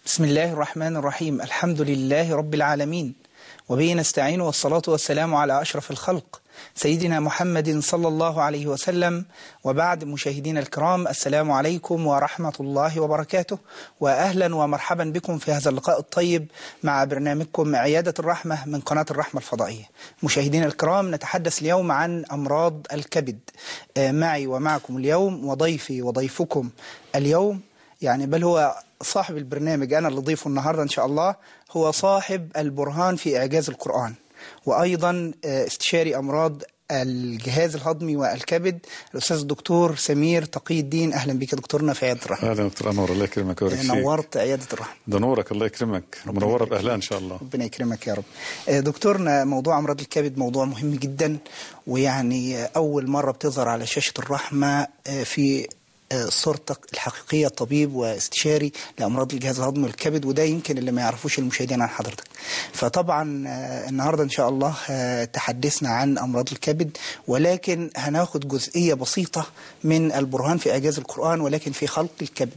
بسم الله الرحمن الرحيم. الحمد لله رب العالمين، وبه نستعين، والصلاة والسلام على أشرف الخلق سيدنا محمد صلى الله عليه وسلم. وبعد، مشاهدينا الكرام، السلام عليكم ورحمة الله وبركاته، وأهلا ومرحبا بكم في هذا اللقاء الطيب مع برنامجكم عيادة الرحمة من قناة الرحمة الفضائية. مشاهدينا الكرام، نتحدث اليوم عن أمراض الكبد. معي ومعكم اليوم وضيفي وضيفكم اليوم، يعني بل هو صاحب البرنامج، أنا اللي ضيفه النهاردة إن شاء الله، هو صاحب البرهان في إعجاز القرآن، وأيضا استشاري أمراض الجهاز الهضمي والكبد، الأستاذ الدكتور سمير تقي الدين. أهلا بك دكتورنا في عيادة الرحمة. أهلا دكتور أنور، الله يكرمك ويبارك فيك. نورت عيادة الرحمة. ده نورك، الله يكرمك، منورة بأهلها إن شاء الله. ربنا يكرمك يا رب. دكتورنا، موضوع أمراض الكبد موضوع مهم جدا، ويعني أول مرة بتظهر على شاشة الرحمة في صورتك الحقيقية، طبيب واستشاري لأمراض الجهاز الهضمي والكبد، وده يمكن اللي ما يعرفوش المشاهدين عن حضرتك. فطبعا النهاردة إن شاء الله تحدثنا عن أمراض الكبد، ولكن هناخد جزئية بسيطة من البرهان في إعجاز القرآن، ولكن في خلق الكبد.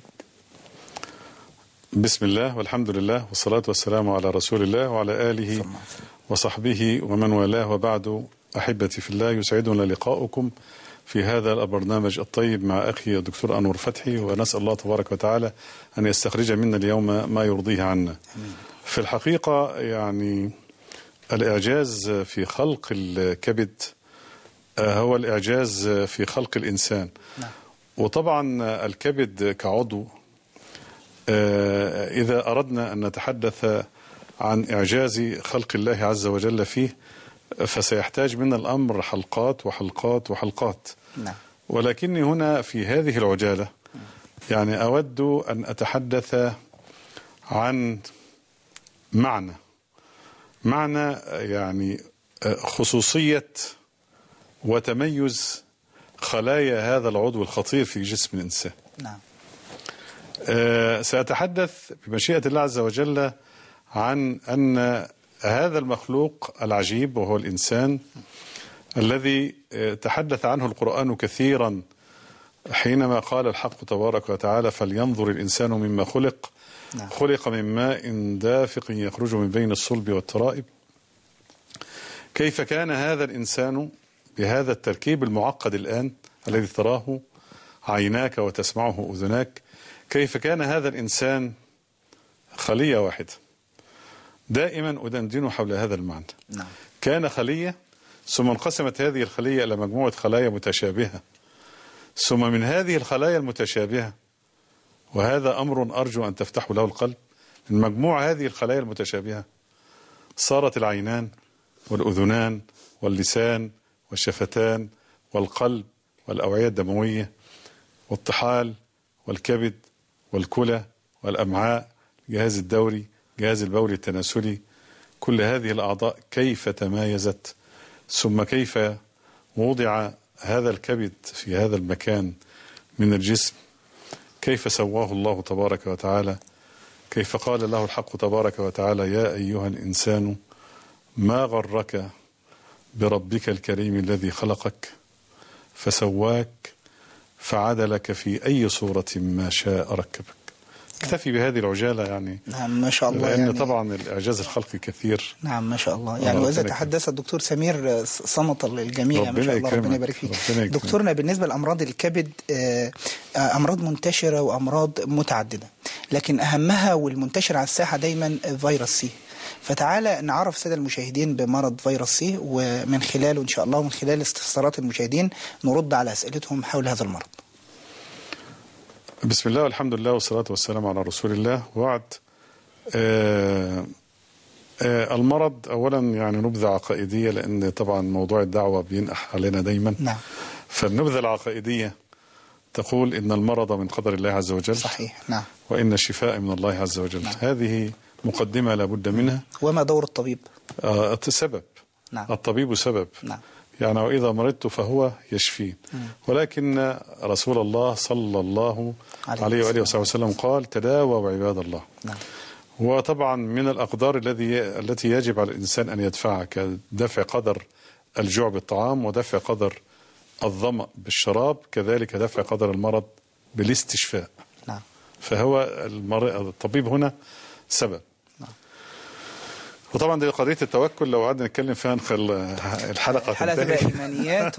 بسم الله والحمد لله والصلاة والسلام على رسول الله وعلى آله وصحبه ومن والاه، وبعد. أحبتي في الله، يسعدنا لقاؤكم في هذا البرنامج الطيب مع أخي الدكتور أنور فتحي، ونسأل الله تبارك وتعالى أن يستخرج منا اليوم ما يرضيه عنا. في الحقيقة يعني الإعجاز في خلق الكبد هو الإعجاز في خلق الإنسان. وطبعا الكبد كعضو، إذا أردنا أن نتحدث عن إعجاز خلق الله عز وجل فيه، فسيحتاج منا الأمر حلقات وحلقات وحلقات. ولكني هنا في هذه العجالة يعني أود أن أتحدث عن معنى يعني خصوصية وتميز خلايا هذا العضو الخطير في جسم الإنسان. سأتحدث بمشيئة الله عز وجل عن أن هذا المخلوق العجيب، وهو الإنسان الذي تحدث عنه القرآن كثيرا حينما قال الحق تبارك وتعالى: فلينظر الإنسان مما خلق. خلق من ماء دافق يخرج من بين الصلب والترائب. كيف كان هذا الإنسان بهذا التركيب المعقد الآن الذي تراه عيناك وتسمعه أذناك؟ كيف كان هذا الإنسان خلية واحدة؟ دائما أدندن حول هذا المعنى. كان خلية، ثم انقسمت هذه الخلية إلى مجموعة خلايا متشابهة، ثم من هذه الخلايا المتشابهة، وهذا أمر أرجو أن تفتحوا له القلب، من مجموع هذه الخلايا المتشابهة صارت العينان والأذنان واللسان والشفتان والقلب والأوعية الدموية والطحال والكبد والكلى والأمعاء، الجهاز الدوري، جهاز البول التناسلي. كل هذه الأعضاء كيف تمايزت، ثم كيف وضع هذا الكبد في هذا المكان من الجسم، كيف سواه الله تبارك وتعالى، كيف قال له الحق تبارك وتعالى: يا أيها الإنسان ما غرك بربك الكريم الذي خلقك فسواك فعدلك في أي صورة ما شاء ركبك. اكتفي بهذه العجالة يعني. نعم ما شاء الله، لأن يعني طبعا الإعجاز الخلقي كثير. نعم ما شاء الله يعني. وإذا تحدث الدكتور سمير صمت الجميع ما شاء الله، ربنا يبارك فيك. دكتورنا، بالنسبة لأمراض الكبد أمراض منتشرة وأمراض متعددة، لكن أهمها والمنتشر على الساحة دايما فيروس سي. فتعالى نعرف سادة المشاهدين بمرض فيروس سي، ومن خلاله إن شاء الله ومن خلال استفسارات المشاهدين نرد على أسئلتهم حول هذا المرض. بسم الله والحمد لله والصلاة والسلام على رسول الله، وعد. المرض أولا يعني نبذة عقائدية، لأن طبعا موضوع الدعوة بينقح علينا دايما. فالنبذة العقائدية تقول إن المرض من قدر الله عز وجل. صحيح. وإن الشفاء من الله عز وجل. هذه مقدمة لابد منها. وما دور الطبيب؟ سبب. الطبيب سبب. يعني وإذا مرضت فهو يشفين. ولكن رسول الله صلى الله عليه وآله وسلم قال: تداووا عباد الله. وطبعا من الأقدار التي يجب على الإنسان أن يدفعها، كدفع قدر الجوع بالطعام، ودفع قدر الظمأ بالشراب، كذلك دفع قدر المرض بالاستشفاء. فهو الطبيب هنا سبب. وطبعا دي قضية التوكل لو قعدنا نتكلم فيها الحلقة تبقى إيمانيات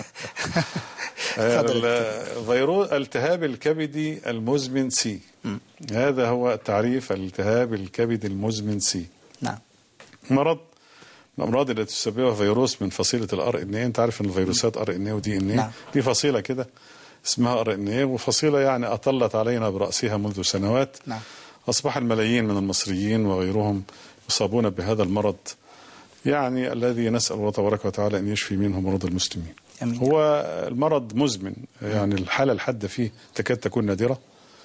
فيروس التهاب الكبدي المزمن سي. هذا هو تعريف الالتهاب الكبدي المزمن سي. نعم. مرض من الأمراض التي تسببها فيروس من فصيلة الRNA. أنت عارف أن الفيروسات RNA ودي إن نعم. دي فصيلة كده اسمها RNA، وفصيلة يعني أطلت علينا برأسها منذ سنوات. نعم. أصبح الملايين من المصريين وغيرهم يصابون بهذا المرض، يعني الذي نسأل الله تبارك وتعالى أن يشفي منه مرضى المسلمين. أمين. هو المرض مزمن، يعني الحالة الحادة فيه تكاد تكون نادرة،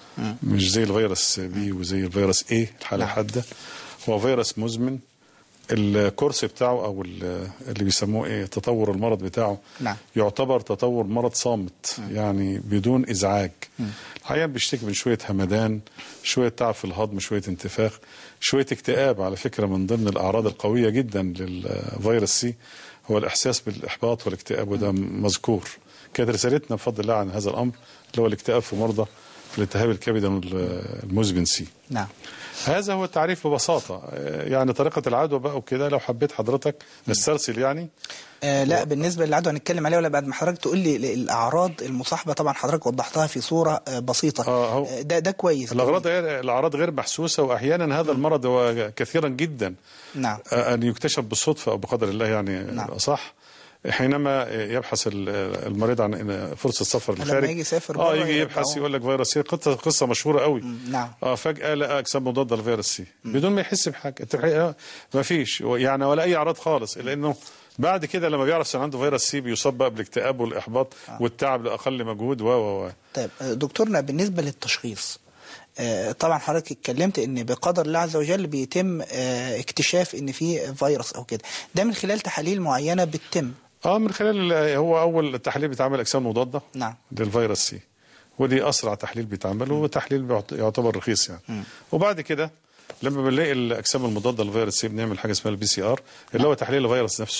مش زي الفيروس بي وزي الفيروس A الحالة الحادة. هو فيروس مزمن، الكورس بتاعه أو اللي بيسموه إيه تطور المرض بتاعه نعم. يعتبر تطور مرض صامت، يعني بدون إزعاج. العيان بيشتكي من شوية همدان، شوية تعب في الهضم، شوية انتفاخ، شوية اكتئاب. على فكرة من ضمن الأعراض القوية جدا للفيروس سي هو الإحساس بالإحباط والاكتئاب، وده مذكور. كانت رسالتنا بفضل الله عن هذا الأمر اللي هو الاكتئاب في مرضى الالتهاب الكبدي المزمن سي. نعم. هذا هو التعريف ببساطة. يعني طريقة العدوى بقى وكده لو حبيت حضرتك نسترسل يعني. لا بالنسبة للعدوى هنتكلم عليها، ولا بعد ما حضرتك تقول لي الأعراض المصاحبة؟ طبعا حضرتك وضحتها في صورة بسيطة. ده كويس. الأعراض غير محسوسة، وأحيانا هذا المرض هو كثيرا جدا نعم. أن يكتشف بالصدفة أو بقدر الله يعني. نعم. صح. حينما يبحث المريض عن فرصة سفر للخارج، لما يجي يسافر يجي يبحث يقول لك فيروس سي. قصة مشهورة قوي. نعم. فجأة لقى أجسام مضادة للفيروس سي بدون ما يحس بحاجة. ما فيش يعني ولا أي أعراض خالص، إلا إنه بعد كده لما بيعرف ان عنده فيروس سي بيصاب بقى بالاكتئاب والاحباط والتعب لاقل مجهود طيب دكتورنا بالنسبه للتشخيص، طبعا حضرتك اتكلمت ان بقدر الله عز وجل بيتم اكتشاف ان في فيروس او كده، ده من خلال تحاليل معينه بتتم؟ من خلال هو اول تحليل بيتعمل اجسام مضاده. نعم. للفيروس سي، ودي اسرع تحليل بيتعمل، وتحليل يعتبر رخيص يعني. وبعد كده لما بنلاقي الاجسام المضاده للفيروس سي بنعمل حاجه اسمها الPCR اللي هو تحليل الفيروس نفسه.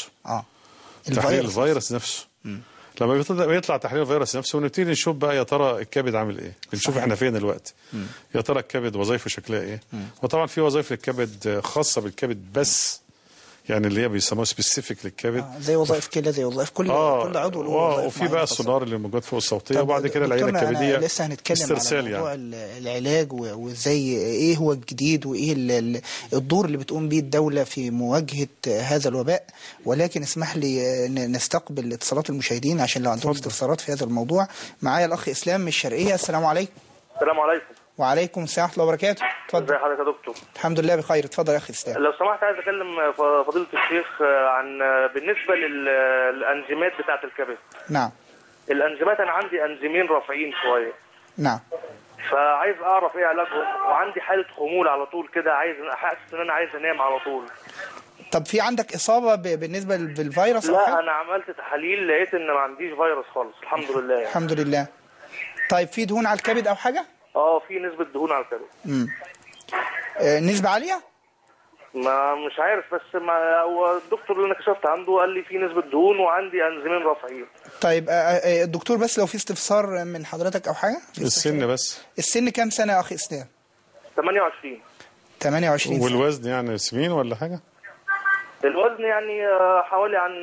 تحليل الفيروس نفسه. لما بيطلع تحليل الفيروس نفسه ونبتدي نشوف بقى يا ترى الكبد عامل ايه، بنشوف احنا فين دلوقتي. يا ترى الكبد وظائفه شكلها ايه. وطبعا في وظائف للكبد خاصه بالكبد بس، يعني اللي هي بيسموها سبيسيفيك للكبد. زي وظائف كلى، زي وظائف كل عضو له وظائف. وفي بقى السونار اللي موجود فوق الصوتيه. وبعد كده العينه الكبديه لسه هنتكلم على موضوع العلاج وازاي ايه هو الجديد وايه الدور اللي بتقوم به الدوله في مواجهه هذا الوباء، ولكن اسمح لي نستقبل اتصالات المشاهدين عشان لو عندهم استفسارات في هذا الموضوع. معايا الاخ اسلام من الشرقيه. السلام عليكم. السلام عليكم. وعليكم السلام ورحمه الله وبركاته. اتفضل. ازي حضرتك يا دكتور؟ الحمد لله بخير. اتفضل يا اخي اسلام. لو سمحت عايز اكلم فضيله الشيخ عن بالنسبه للانزيمات بتاعه الكبد. نعم. الانزيمات انا عندي انزيمين رافعين شويه. نعم. فعايز اعرف ايه علاجهم، وعندي حاله خمول على طول كده، حاسس ان انا عايز انام على طول. طب في عندك اصابه بالنسبه بالفيروس؟ لا انا عملت تحاليل لقيت ان ما عنديش فيروس خالص الحمد لله يعني. الحمد لله. طيب في دهون على الكبد او حاجه؟ في نسبه دهون على الكبد. نسبه عاليه؟ ما مش عارف، بس ما هو الدكتور اللي انا كشفت عنده قال لي في نسبه دهون وعندي انزيمين رافعين. طيب الدكتور بس لو في استفسار من حضرتك او حاجه؟ السن بس. السن كام سنه يا اخي اسلام؟ 28. 28 سنه. والوزن يعني سمين ولا حاجه؟ الوزن يعني حوالي عن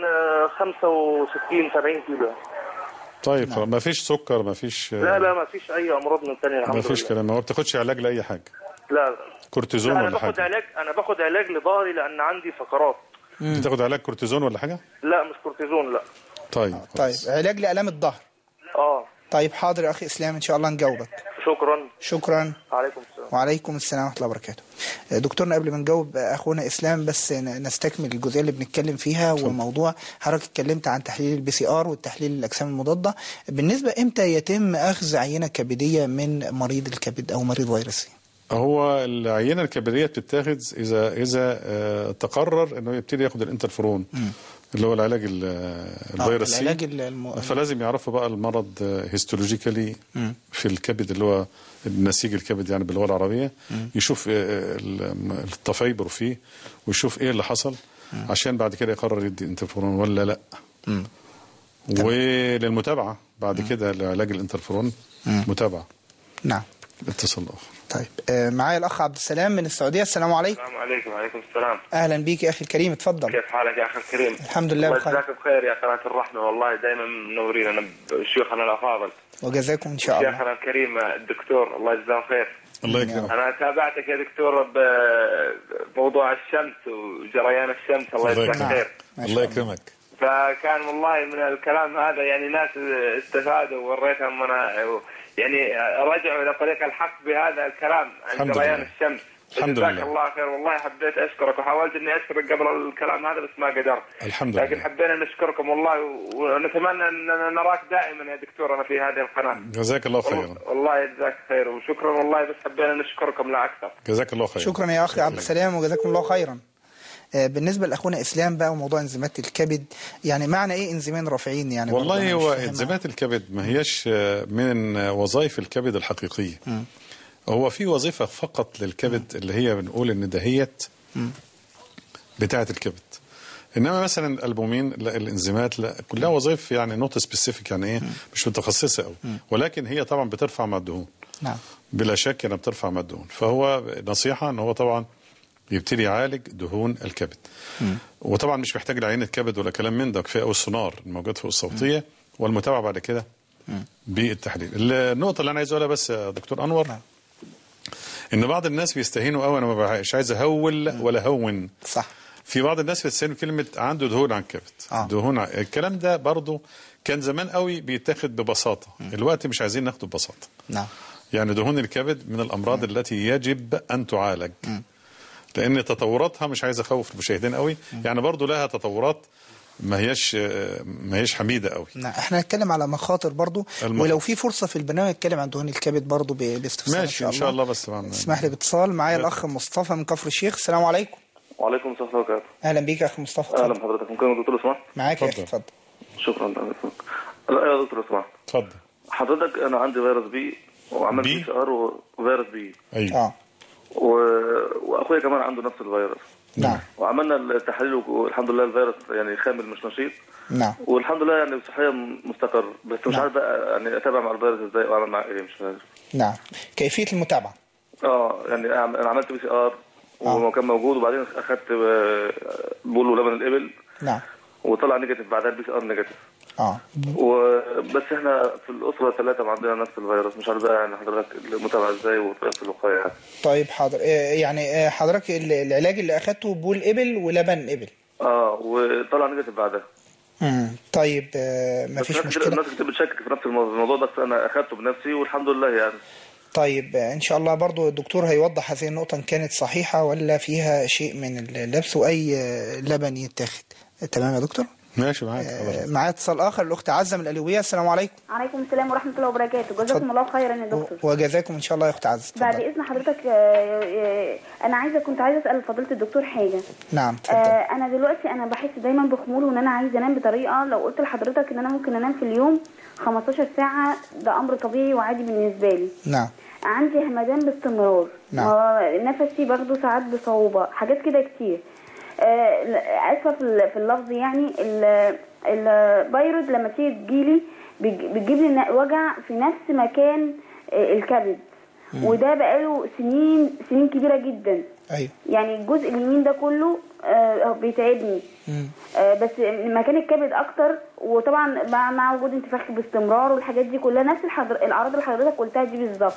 65 70 كيلو. طيب نعم. ما فيش سكر، ما فيش؟ لا ما فيش اي امراض من ثانيه الحمد لله. ما فيش كلام. ما بتاخدش علاج لاي حاجه؟ لا. كورتيزون ولا حاجه؟ انا باخد علاج لظهري لان عندي فقرات. بتاخد علاج كورتيزون ولا حاجه؟ لا مش كورتيزون لا. طيب علاج لآلام الظهر. طيب حاضر يا اخي اسلام ان شاء الله نجاوبك. شكرا. عليكم السلام. وعليكم السلام ورحمه الله وبركاته. دكتورنا قبل ما نجاوب اخونا اسلام بس نستكمل الجزئيه اللي بنتكلم فيها، وموضوع حضرتك اتكلمت عن تحليل الPCR والتحليل الاجسام المضاده. بالنسبه امتى يتم اخذ عينه كبديه من مريض الكبد او مريض فيروسي؟ هو العينه الكبديه بتتاخذ اذا تقرر انه يبتدي ياخد الانترفيرون اللي هو العلاج الفيروسي. فلازم يعرفوا بقى المرض هيستولوجيكالي في الكبد اللي هو النسيج الكبد يعني باللغه العربيه. يشوف التفايبر فيه ويشوف ايه اللي حصل عشان بعد كده يقرر يدي انترفيرون ولا لا. وللمتابعه بعد كده لعلاج الانترفيرون متابعه. نعم. اتصال آخر. طيب معايا الأخ عبد السلام من السعودية. السلام عليكم. السلام عليكم. وعليكم السلام. أهلا بيك يا أخي الكريم، اتفضل. كيف حالك يا أخي الكريم؟ الحمد لله بخير. الله يجزاك بخير يا قناة الرحمة، والله دائما منورين أنا بشيوخنا الأفاضل. وجزاكم إن شاء الله. شيخنا الكريم الدكتور الله يجزاه خير. الله يكرمك. أنا تابعتك يا دكتور بموضوع الشمس وجريان الشمس، الله يجزاك خير. الله يكرمك. فكان والله من الكلام هذا يعني ناس استفادوا ووريتهم يعني رجعوا إلى طريق الحق بهذا الكلام عن جريان الشمس. الحمد لله. جزاك الله خير، والله حبيت أشكرك وحاولت إني أشكرك قبل الكلام هذا بس ما قدرت. الحمد لله. لكن حبينا نشكركم والله، ونتمنى أن نراك دائما يا دكتور أنا في هذه القناة. جزاك الله خيرا. والله يجزاك خير وشكرا والله، بس حبينا نشكركم لا أكثر. جزاك الله خيرا. شكرا يا أخي عبد السلام وجزاكم الله خيرا. بالنسبة لأخونا إسلام بقى وموضوع انزيمات الكبد، يعني معنى إيه انزيمين رافعين يعني؟ والله هو انزيمات الكبد ما هيش من وظائف الكبد الحقيقية. هو في وظيفة فقط للكبد اللي هي بنقول إن دهيت بتاعة الكبد. إنما مثلا الألبومين لا، الانزيمات لا، كلها وظائف يعني نوت سبيسيفيك، يعني إيه مش متخصصة أوي، ولكن هي طبعا بترفع مع الدهون. نعم. بلا شك أنها بترفع مع الدهون، فهو نصيحة إن هو طبعا يبتدي يعالج دهون الكبد. وطبعا مش محتاج لعينة كبد ولا كلام من ده، كفايه قوي السونار الموجود فوق الصوتية والمتابعة بعد كده بالتحليل. النقطة اللي أنا عايز أقولها بس يا دكتور أنور، إن بعض الناس بيستهينوا قوي، أنا مش عايز أهول ولا هون. صح. في بعض الناس بيستهينوا كلمة عنده دهون عن كبد. دهون الكلام ده برضو كان زمان قوي بيتاخد ببساطة، الوقت مش عايزين ناخده ببساطة. نعم. يعني دهون الكبد من الأمراض التي يجب أن تعالج، لأن تطوراتها مش عايز أخوف المشاهدين قوي، يعني برضو لها تطورات ما هيش حميدة قوي. نعم. احنا هنتكلم على مخاطر برضو، ولو في فرصة في البرنامج نتكلم عن دهون الكبد برضو باستفسار. ماشي إن شاء الله. بس اسمح لي باتصال. معايا الأخ مصطفى من كفر الشيخ. السلام عليكم. وعليكم السلام ورحمة الله وبركاته. أهلا بيك يا أخي مصطفى. أهلا بحضرتك. ممكن يا دكتور اسمع؟ معاك يا أخي اتفضل. شكرا لك. لا يا دكتور اسمع. اتفضل. حضرتك أنا عندي فيروس بي وعملت PCR وفيروس بي. أيوه. واخويا كمان عنده نفس الفيروس. نعم. وعملنا التحاليل والحمد لله الفيروس يعني خامل مش نشيط. نعم. والحمد لله يعني صحيا مستقر، بس مش عارف بقى يعني اتابع مع الفيروس ازاي واعمل معاه ايه، مش عارف. نعم. كيفية المتابعة؟ يعني انا عملت PCR وهو كان موجود، وبعدين اخذت بول ولبن الابل. نعم. وطلع نيجاتيف بعدها PCR نيجاتيف. وبس احنا في الاسره 3 عندنا نفس الفيروس، مش عارف بقى يعني حضرتك المتابعه ازاي وطريقه الوقايه يعني. طيب حاضر. يعني حضرتك العلاج اللي اخدته بول ابل ولبن ابل. وطلع نيجاتيف بعدها. طيب ما فيش مشكله. الناس كتير بتشكك في نفس الموضوع، بس انا اخدته بنفسي والحمد لله يعني. طيب ان شاء الله برضو الدكتور هيوضح هذه النقطه ان كانت صحيحه ولا فيها شيء من اللبس، واي لبن يتاخد. تمام يا دكتور. ماشي معاك. معايا اتصال اخر، الاخت عزه من القليوبيه. السلام عليكم. وعليكم السلام ورحمه الله وبركاته. جزاكم الله خيرا يا دكتور. وجزاكم ان شاء الله يا اخت عزه. بعد اذن حضرتك انا كنت عايزه اسال فضيله الدكتور حاجه. نعم اتفضل. انا دلوقتي بحس دايما بخمول، وان انا عايزه انام بطريقه، لو قلت لحضرتك ان انا ممكن انام في اليوم 15 ساعه ده امر طبيعي وعادي بالنسبه لي. نعم. عندي همدان باستمرار. نعم. نفسي باخده ساعات بصعوبه، حاجات كده كتير. اسفه في اللفظ يعني. البايرود لما تيجي تجيلي بتجيب لي وجع في نفس مكان الكبد، وده بقاله سنين كبيره جدا. ايوه. يعني الجزء اليمين ده كله بيتعبني. بس مكان الكبد اكتر، وطبعا مع وجود انتفاخ باستمرار والحاجات دي كلها نفس الاعراض اللي حضرتك قلتها دي بالظبط.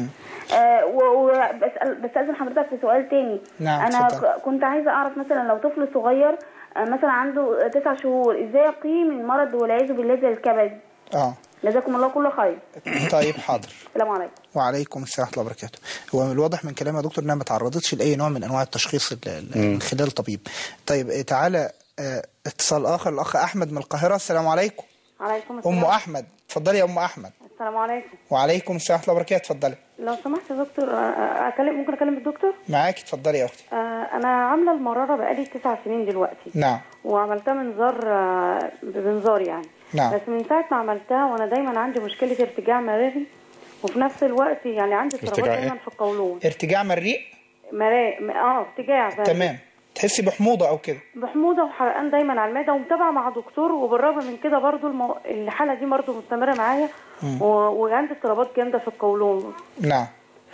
بسأل حضرتك في سؤال تاني. نعم. انا كنت عايزه اعرف مثلا لو طفل صغير مثلا عنده 9 شهور ازاي اقيم المرض والعياذ بالله زي الكبد. جزاكم الله كل خير. طيب حاضر. السلام عليكم. وعليكم السلام ورحمه الله وبركاته. هو من الواضح من كلام يا دكتور انها ما تعرضتش لاي نوع من انواع التشخيص من خلال الطبيب. طيب تعالى اتصال اخر، الاخ احمد من القاهره. السلام عليكم. وعليكم السلام. ام احمد اتفضلي يا ام احمد. السلام عليكم. وعليكم السلام ورحمه الله وبركاته. اتفضلي. لو سمحت يا دكتور ممكن اكلم الدكتور؟ معاكي اتفضلي يا اختي. انا عامله المراره بقالي 9 سنين دلوقتي. نعم. وعملتها بمنظار يعني. نعم. بس من ساعه ما عملتها وانا دايما عندي مشكله ارتجاع مراري، وفي نفس الوقت يعني عندي اضطرابات دايما في القولون. ارتجاع مريء؟ ارتجاع فعلا. تمام. تحسي بحموضه او كده؟ بحموضه وحرقان دايما على المعده، ومتابعه مع دكتور، وبالرغم من كده برضو الحاله دي برضو مستمره معايا، وعندي اضطرابات جامده في القولون. نعم.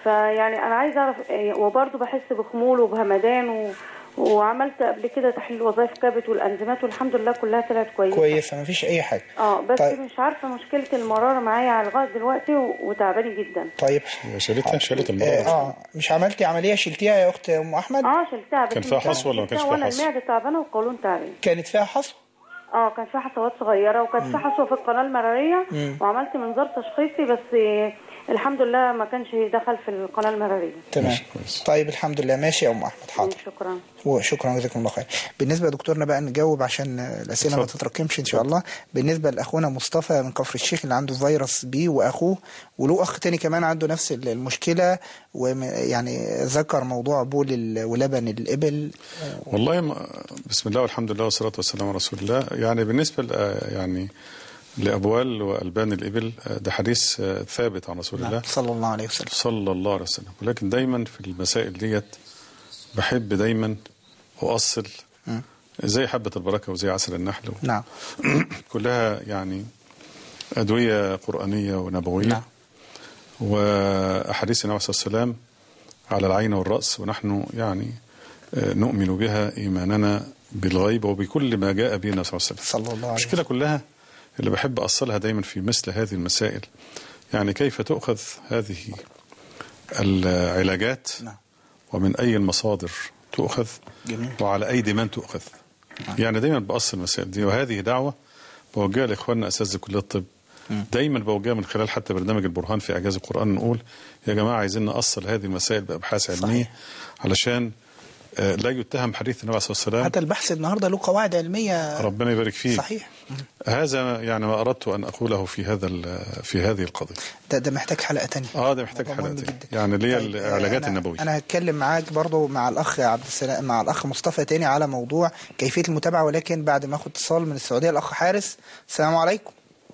فيعني انا عايزه اعرف وبرضه بحس بخمول وبهمدان وعملت قبل كده تحليل وظائف كبد والانزيمات والحمد لله كلها طلعت كويسه مفيش اي حاجه. بس طيب. مش عارفه مشكله المراره معايا لغايه دلوقتي وتعباني جدا. طيب شالت المراره. مش عملتي عمليه شلتيها يا اخت ام احمد؟ شلتها. بس كان فيها حصوه ولا ما كانش فيها حصوه؟ وانا المعده تعبانه والقولون تعبان. كانت فيها حصوه؟ كان فيها حصوات صغيره وكانت فيها حصوه في القناه المراريه وعملت منظار تشخيصي بس الحمد لله ما كانش دخل في القناه المراريه. تمام. طيب الحمد لله. ماشي يا ام احمد. حاضر. شكرا. وشكرا جزاكم الله خير. بالنسبه لدكتورنا بقى نجاوب عشان الاسئله ما تتراكمش ان شاء الله. بالنسبه لاخونا مصطفى من كفر الشيخ اللي عنده فيروس بي واخوه وله اخ تاني كمان عنده نفس المشكله ويعني ذكر موضوع بول ولبن الابل. والله بسم الله والحمد لله والصلاه والسلام على رسول الله. يعني بالنسبه يعني لأبوال وألبان الإبل ده حديث ثابت عن رسول الله صلى الله عليه وسلم. صلى الله عليه وسلم. ولكن دايما في المسائل ديت بحب دايما أؤصل زي حبة البركة وزي عسل النحل نعم. كلها يعني أدوية قرآنية ونبوية. نعم. وأحاديث النبي صلى الله عليه وسلم على العين والرأس ونحن يعني نؤمن بها إيماننا بالغيب وبكل ما جاء به النبي صلى الله عليه وسلم. صلى الله عليه وسلم. المشكلة كلها اللي بحب أصلها دايما في مثل هذه المسائل يعني كيف تؤخذ هذه العلاجات ومن أي المصادر تؤخذ وعلى أيدي من تؤخذ. يعني دايما بأصل المسائل دي وهذه دعوة بوجهها لإخواننا أساتذة كلية الطب. دايما بوجهها من خلال حتى برنامج البرهان في إعجاز القرآن نقول يا جماعة عايزين نأصل هذه المسائل بأبحاث علمية علشان لا يتهم حديث النبي صلى الله عليه وسلم. حتى البحث النهارده له قواعد علميه. ربنا يبارك فيه. صحيح. هذا يعني ما اردت ان اقوله في هذه القضيه. ده محتاج حلقه ثانيه. ده محتاج حلقه ثانيه يعني اللي هي العلاجات النبويه. انا هتكلم معاك برضو مع الاخ عبد السلام مع الاخ مصطفى تاني على موضوع كيفيه المتابعه ولكن بعد ما اخد اتصال من السعوديه. الاخ حارس. السلام عليكم.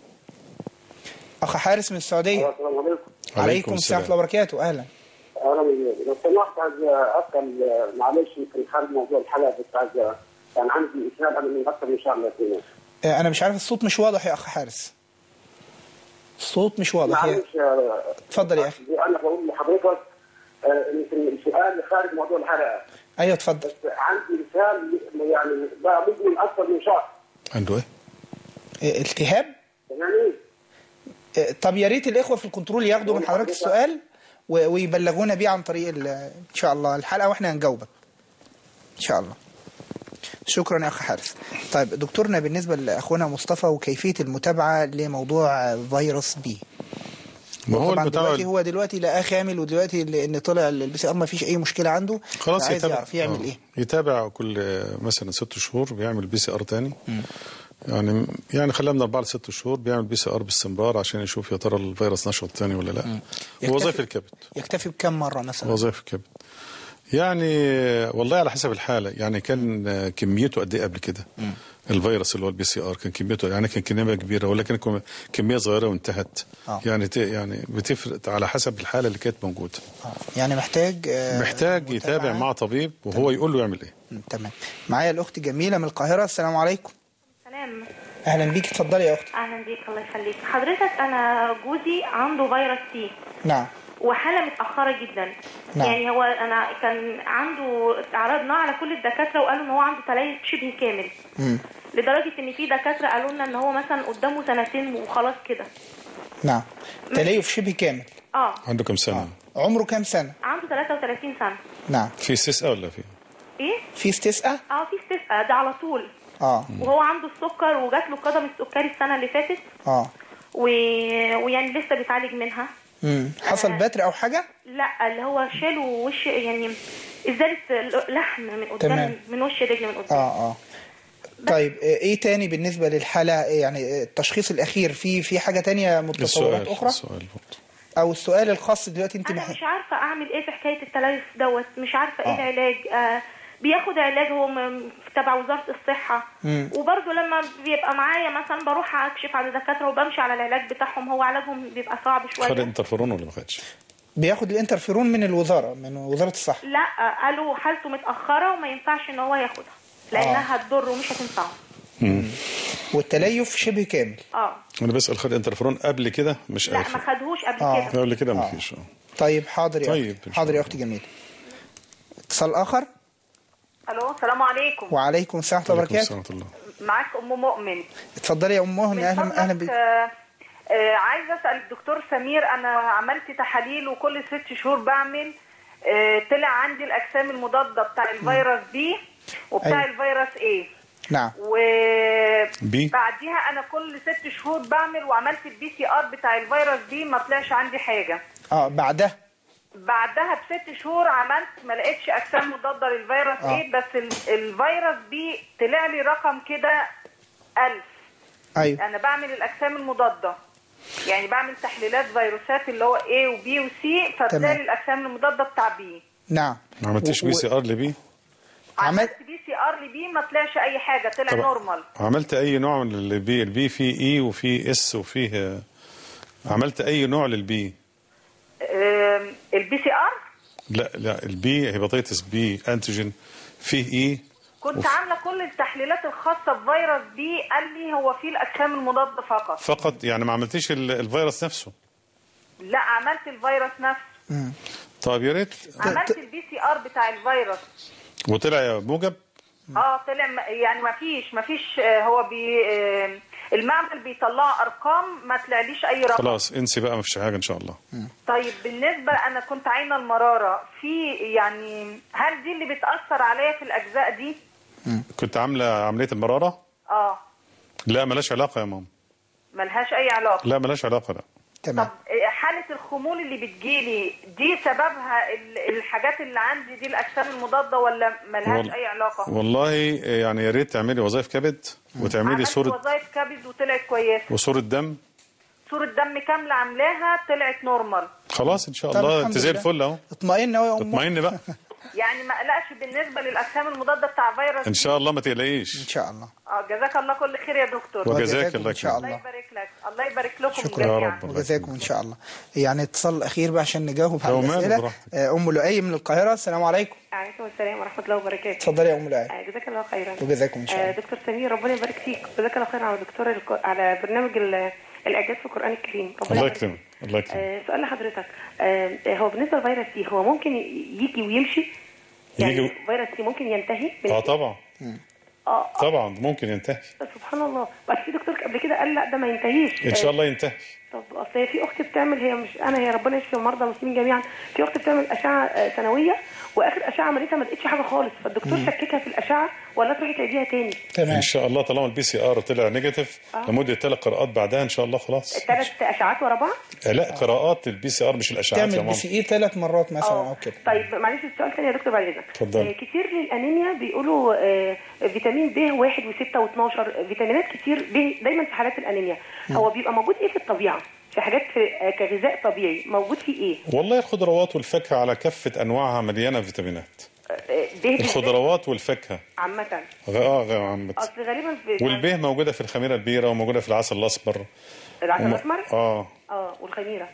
اخ حارس من السعوديه. السلام عليكم. وعليكم السلام ورحمه الله وبركاته. اهلا. لو سمحت عايز اسال معلش يمكن خارج موضوع الحلقه بس عايز يعني عندي اسهال انا من اكثر من شهر انا مش عارف الصوت مش واضح يا اخ حارس. الصوت مش واضح. معلش اتفضل يا اخي. انا بقول لحضرتك يمكن السؤال خارج موضوع الحلقه. ايوه اتفضل. بس عندي اسهال يعني بقى ممكن اكثر من شهر. عنده ايه؟ التهاب؟ يعني طب يا ريت الاخوه في الكنترول ياخدوا من حضرتك السؤال ويبلغونا بيه عن طريق ان شاء الله الحلقه واحنا هنجاوبك ان شاء الله. شكرا يا اخ حارس. طيب دكتورنا بالنسبه لاخونا مصطفى وكيفيه المتابعه لموضوع فيروس بي. ما هو دلوقتي هو دلوقتي لقاه كامل ودلوقتي ان طلع البي سي ار ما فيش اي مشكله عنده. خلاص عايز يعرف يعمل ايه. يتابع كل مثلا 6 شهور بيعمل بي سي ار تاني. يعني خلاه من 4 ل 6 شهور بيعمل بي سي ار باستمرار عشان يشوف يا ترى الفيروس نشط تاني ولا لا. وظائف الكبد يكتفي بكم مره مثلا؟ وظائف الكبد يعني والله على حسب الحاله. يعني كان كميته قد ايه قبل كده الفيروس اللي هو البي سي ار كان كميته يعني كان كميه كبيره ولكن كميه صغيره وانتهت. يعني بتفرق على حسب الحاله اللي كانت موجوده. يعني محتاج يتابع مع طبيب وهو يقول له يعمل ايه. تمام. معايا الاخت جميله من القاهره. السلام عليكم. سلام. اهلا بيك. اتفضلي يا اختي. اهلا بيك الله يخليك. حضرتك انا جوزي عنده فيروس سي. نعم. وحاله متاخره جدا. نعم. يعني هو انا كان عنده عرضناه على كل الدكاتره وقالوا ان هو عنده تليف شبه كامل. لدرجه ان في دكاتره قالوا لنا ان هو مثلا قدامه 2 سنين وخلاص كده. نعم. تليف شبه كامل. عنده كم سنه؟ عمره كم سنه؟ عنده 33 سنه. نعم. في استسقاء ولا في ايه؟ في استسقاء؟ في استسقاء ده على طول. وهو عنده السكر وجات له قدم السكري السنه اللي فاتت. ويعني لسه بيتعالج منها. حصل بتر او حاجه؟ لا اللي هو شالوا وش يعني ازاله لحم من قدام من وش رجل من قدام. طيب ايه تاني بالنسبه للحاله يعني التشخيص الاخير في حاجه تانية متصورات اخرى؟ او السؤال الخاص دلوقتي انت انا مش عارفه اعمل ايه في حكايه التليف دوت. مش عارفه ايه العلاج. بياخد علاج هو تبع وزاره الصحه. وبرده لما بيبقى معايا مثلا بروح اكشف على دكاتره وبمشي على العلاج بتاعهم. هو علاجهم بيبقى صعب شويه. خد الانترفيرون ولا ما خدش؟ بياخد الانترفيرون من الوزاره من وزاره الصحه. لا قالوا حالته متاخره وما ينفعش ان هو ياخدها لانها هتضر ومش هتنفعه. والتليف شبه كامل. انا بسال خد انترفيرون قبل كده مش لا ما خدهوش قبل كده. قبل كده ما فيش. طيب حاضر يا أختي. حاضر يا اختي جميله. اتصال اخر. الو السلام عليكم. وعليكم السلام ورحمه الله وبركاته. معاك ام مؤمن. اتفضلي يا ام مؤمن. اهلا بك. عايزه اسال الدكتور سمير، انا عملت تحاليل وكل 6 شهور بعمل، طلع عندي الاجسام المضاده بتاع الفيروس بي وبتاع الفيروس ايه. نعم. وبعديها انا كل 6 شهور بعمل وعملت البي سي ار بتاع الفيروس بي ما طلعش عندي حاجه. بعدها ب6 شهور عملت ما لقيتش اجسام مضاده للفيروس ايه، بس الفيروس بي طلع لي رقم كده 1000. ايوه. انا بعمل الاجسام المضاده، يعني بعمل تحليلات فيروسات اللي هو A وB وC، فطلع لي الاجسام المضاده بتاع B. نعم. ما عملتش بي سي ار لبي؟ عملت بي سي ار لبي ما طلعش اي حاجه، طلع نورمال. عملت اي نوع من البي؟ البي فيه اي وفيه اس وفيه، عملت اي نوع للبي؟ البي سي ار؟ لا البي هيباتيتس بي انتيجين فيه اي. كنت عامله كل التحليلات الخاصه بفيروس بي، قال لي هو فيه الاجسام المضاده فقط. يعني ما عملتيش الفيروس نفسه؟ لا عملت الفيروس نفسه. طيب يا ريت. عملت البي سي ار بتاع الفيروس وطلع موجب؟ طلع يعني ما فيش هو المعمل بيطلع ارقام ما طلعليش اي رقم. خلاص انسي بقى ما فيش حاجه ان شاء الله. طيب بالنسبه انا كنت عاينه المراره في، يعني هل دي اللي بتاثر عليا في الاجزاء دي؟ كنت عامله عمليه المراره؟ لا ملهاش علاقه يا ماما. ملهاش اي علاقه؟ لا ملهاش علاقه. لا. تمام. طب حاله الخمول اللي بتجيلي دي سببها الحاجات اللي عندي دي الاجسام المضاده ولا ملهاش اي علاقه؟ والله يعني يا ريت تعملي وظائف كبد وتعملي صوره وظائف كبد وطلعت كويسه، وصوره دم. صوره دم كامله عاملاها طلعت نورمال. خلاص ان شاء الله انت زي الفل اهو. اطمئن اهو يا ام. اطمئن بقى. يعني ما اقلقش بالنسبه للاجسام المضاده بتاع فيروس ان شاء الله، ما تقلقيش ان شاء الله. جزاك الله كل خير يا دكتور. وجزاك الله ان شاء الله. الله يبارك لك، الله يبارك لكم. شكرا يا رب. وجزاكم ان شاء الله. يعني اتصال اخير بقى عشان نجاوب على الاسئله. ام لؤي من القاهره. السلام عليكم. وعليكم السلام ورحمه الله وبركاته. اتفضلي يا ام لؤي. جزاك الله خيرا. وجزاكم ان شاء الله. دكتور سمير ربنا يبارك فيك، جزاك الله خيرا على دكتور على برنامج الاعجاز في القران الكريم. الله يكرمك. الله يكرمك. سؤال لحضرتك، هو بالنسبه للفيروس سي هو ممكن يجي ويمشي؟ يعني فيروس سي ممكن ينتهي؟ طبعا. طبعا ممكن ينتهي. سبحان الله. بس في دكتور قبل كده قال لا ده ما ينتهيش. ان شاء الله ينتهي. طب اصل هي في اختي بتعمل، هي مش انا، هي ربنا يشفي المرضى المسلمين جميعا، في اختي بتعمل اشعه سنويه واخر اشعه عملتها ما لقيتش حاجه خالص، فالدكتور شككها في الاشعه ولا تروحي تعيديها تاني؟ تمام. ان شاء الله طالما البي سي ار طلع نيجاتيف لمده 3 قراءات بعدها ان شاء الله خلاص. 3 اشعات ورا بعض؟ لا قراءات البي سي ار مش الاشعات يا ماما. تعمل بي سي اي 3 مرات مثلا او كده. طيب معلش السؤال ثاني يا دكتور بعد اذنك. اتفضل. كتير للانيميا بيقولوا فيتامين ب 1 و6 و12 فيتامينات كتير دايما في حالات الانيميا. هو بيبقى موجود ايه في الطبيعه؟ في حاجات كغذاء طبيعي موجود فيه ايه؟ والله الخضروات والفاكهه على كافه انواعها مليانه فيتامينات. الخضروات والفاكهه عامه. عامه. اصل غالبا والبيه موجوده في الخميره البيره وموجوده في العسل الاصفر. العسل الاسمر؟ والخميره.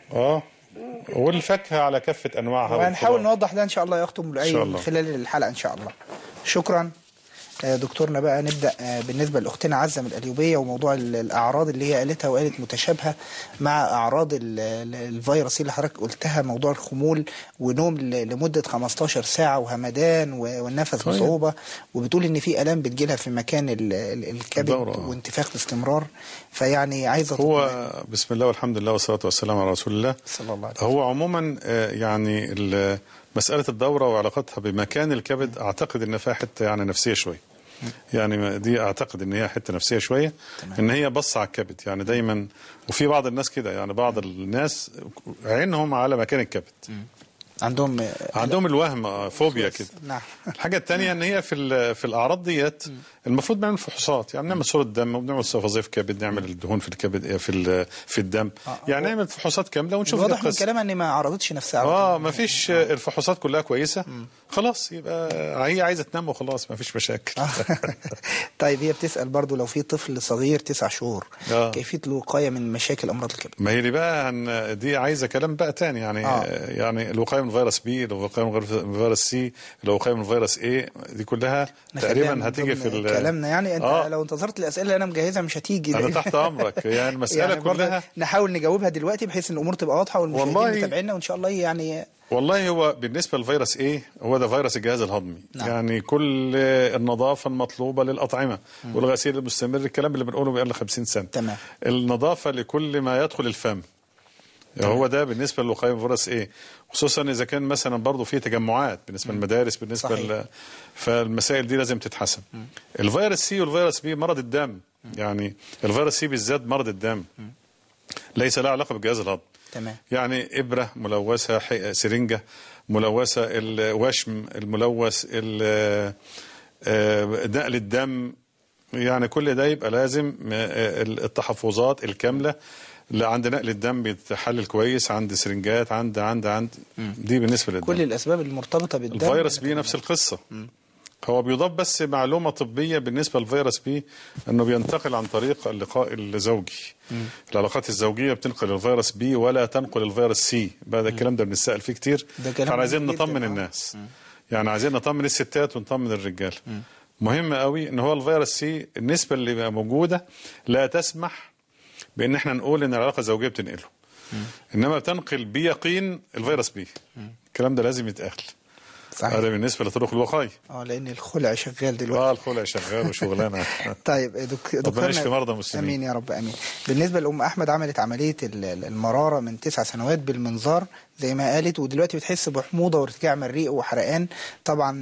والفاكهه على كافه انواعها. وهنحاول نوضح ده ان شاء الله يا اختم لؤي من خلال الحلقه ان شاء الله. شكرا. دكتورنا بقى نبدأ بالنسبة لأختنا عزة من القليوبية وموضوع الأعراض اللي هي قالتها وقالت متشابهة مع أعراض الفيروس اللي حضرتك قلتها، موضوع الخمول ونوم لمدة 15 ساعة وهمدان والنفس بصعوبة، وبتقول إن في آلام بتجيلها في مكان الكبد وانتفاخ باستمرار. فيعني عايزة هو بسم الله والحمد لله والصلاة والسلام على رسول الله صلى الله عليه وسلم. هو عموما يعني مسألة الدورة وعلاقتها بمكان الكبد أعتقد إن فيها حتة يعني نفسية شوية. يعني دي أعتقد إن هي حتة نفسية شوية. إن هي بص على الكبد يعني دايما، وفي بعض الناس كده يعني بعض الناس عينهم على مكان الكبد. عندهم الوهم فوبيا كده. نعم. الحاجة الثانية ان هي في الاعراض ديت المفروض نعمل فحوصات، يعني نعمل صورة دم وبنعمل وظائف كبد، نعمل الدهون في الكبد في الدم، يعني نعمل فحوصات كاملة ونشوف. واضح من كلامها ان ما عرضتش نفسها. ما فيش، الفحوصات كلها كويسة خلاص يبقى هي عايزه تنام وخلاص، ما فيش مشاكل. طيب هي بتسأل برضو لو في طفل صغير 9 شهور كيفية الوقاية من مشاكل أمراض الكبد؟ ما هي دي بقى دي عايزة كلام بقى تاني يعني. يعني الوقاية من فيروس بي، الوقاية من فيروس سي، الوقاية من فيروس ايه، دي كلها تقريبا هتيجي في كلامنا يعني. انت لو انتظرت الأسئلة اللي أنا مجهزها مش هتيجي. أنا تحت أمرك يعني المسألة يعني كلها نحاول نجاوبها دلوقتي بحيث ان الأمور تبقى واضحة والمشاهدين متابعينا وإن شاء الله يعني. والله هو بالنسبة للفيروس ايه، هو ده فيروس الجهاز الهضمي. يعني كل النظافة المطلوبة للأطعمة والغسيل المستمر، الكلام اللي بنقوله بقى له 50 سنة. تمام. النظافة لكل ما يدخل الفم، هو ده بالنسبة للوقاية من فيروس ايه، خصوصا إذا كان مثلا برضه في تجمعات بالنسبة للمدارس، بالنسبة فالمسائل دي لازم تتحسن. الفيروس سي والفيروس بي مرض الدم، يعني الفيروس سي بالذات مرض الدم ليس له علاقة بالجهاز الهضمي. تمام. يعني إبرة ملوثة، سرنجة ملوثة، الوشم الملوث، نقل الدم، يعني كل ده يبقى لازم التحفظات الكاملة عند نقل الدم بيتحلل كويس، عند سرنجات، عند دي بالنسبة للدم. كل الأسباب المرتبطة بالدم. الفيروس بي نفس القصة. هو بيضاف بس معلومة طبية بالنسبة للفيروس بي، أنه بينتقل عن طريق اللقاء الزوجي. العلاقات الزوجية بتنقل الفيروس بي ولا تنقل الفيروس سي. بعد الكلام ده بنسأل فيه كتير، فعايزين نطمن الناس. يعني عايزين نطمن الستات ونطمن الرجال. مهم قوي ان هو الفيروس سي النسبة اللي موجودة لا تسمح بان احنا نقول ان العلاقة الزوجية بتنقله، انما بتنقل بيقين الفيروس بي. الكلام ده لازم يتقال. صحيح. هذا بالنسبة لطرق الوقاية. لأن الخلع شغال دلوقتي. الخلع شغال وشغلانة. طيب ربنا يشفي مرضى المسلمين. امين يا رب امين. بالنسبة لأم أحمد عملت عملية المرارة من 9 سنوات بالمنظار زي ما قالت، ودلوقتي بتحس بحموضة وارتجاع مريء وحرقان، طبعا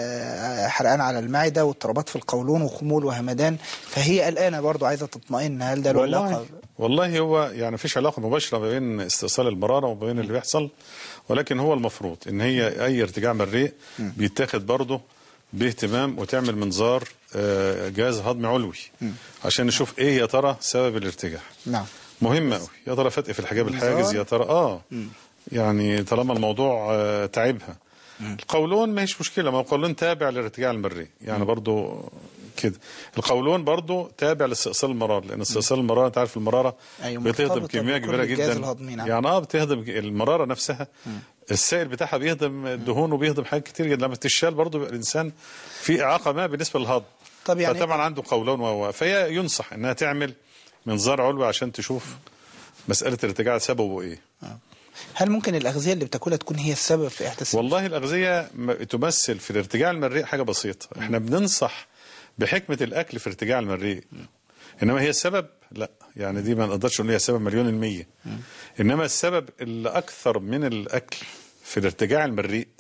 حرقان على المعدة واضطرابات في القولون وخمول وهمدان، فهي قلقانة برضو عايزة تطمئن. هل ده له علاقة؟ والله هو يعني مفيش علاقة مباشرة بين استئصال المرارة وبين اللي بيحصل، ولكن هو المفروض ان هي اي ارتجاع مريء بيتاخد برضه باهتمام وتعمل منظار جهاز هضمي علوي عشان نشوف ايه يا ترى سبب الارتجاع. نعم. مهم قوي. يا ترى فتق في الحجاب الحاجز، يا ترى يعني طالما الموضوع تعبها. القولون ما هيش مشكلة، ما هو القولون تابع للارتجاع المريء يعني برضه كده. القولون برضه تابع لاستئصال المرارة، لان استئصال المرارة انت عارف المرارة بتهضم كمية كبيرة جدا. يعني بتهضم المرارة نفسها، السائل بتاعها بيهضم الدهون وبيهضم حاجات كتير جدا. لما تشال برضه الانسان في اعاقة ما بالنسبة للهضم. طب يعني فطبعا عنده قولون فهي ينصح انها تعمل منظار علوي عشان تشوف مسألة الارتجاع سببه ايه. هل ممكن الأغذية اللي بتاكلها تكون هي السبب في إحداث؟ والله الأغذية تمثل في الارتجاع المريء حاجة بسيطة. احنا بننصح بحكمة الأكل في ارتجاع المريء، إنما هي السبب لا، يعني دي ما نقدرش نقول هي السبب 100%. إنما السبب اللي أكثر من الأكل في الارتجاع المريء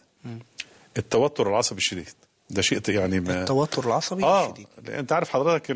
التوتر العصبي الشديد. ده شيء يعني التوتر العصبي الشديد. أنت عارف حضرتك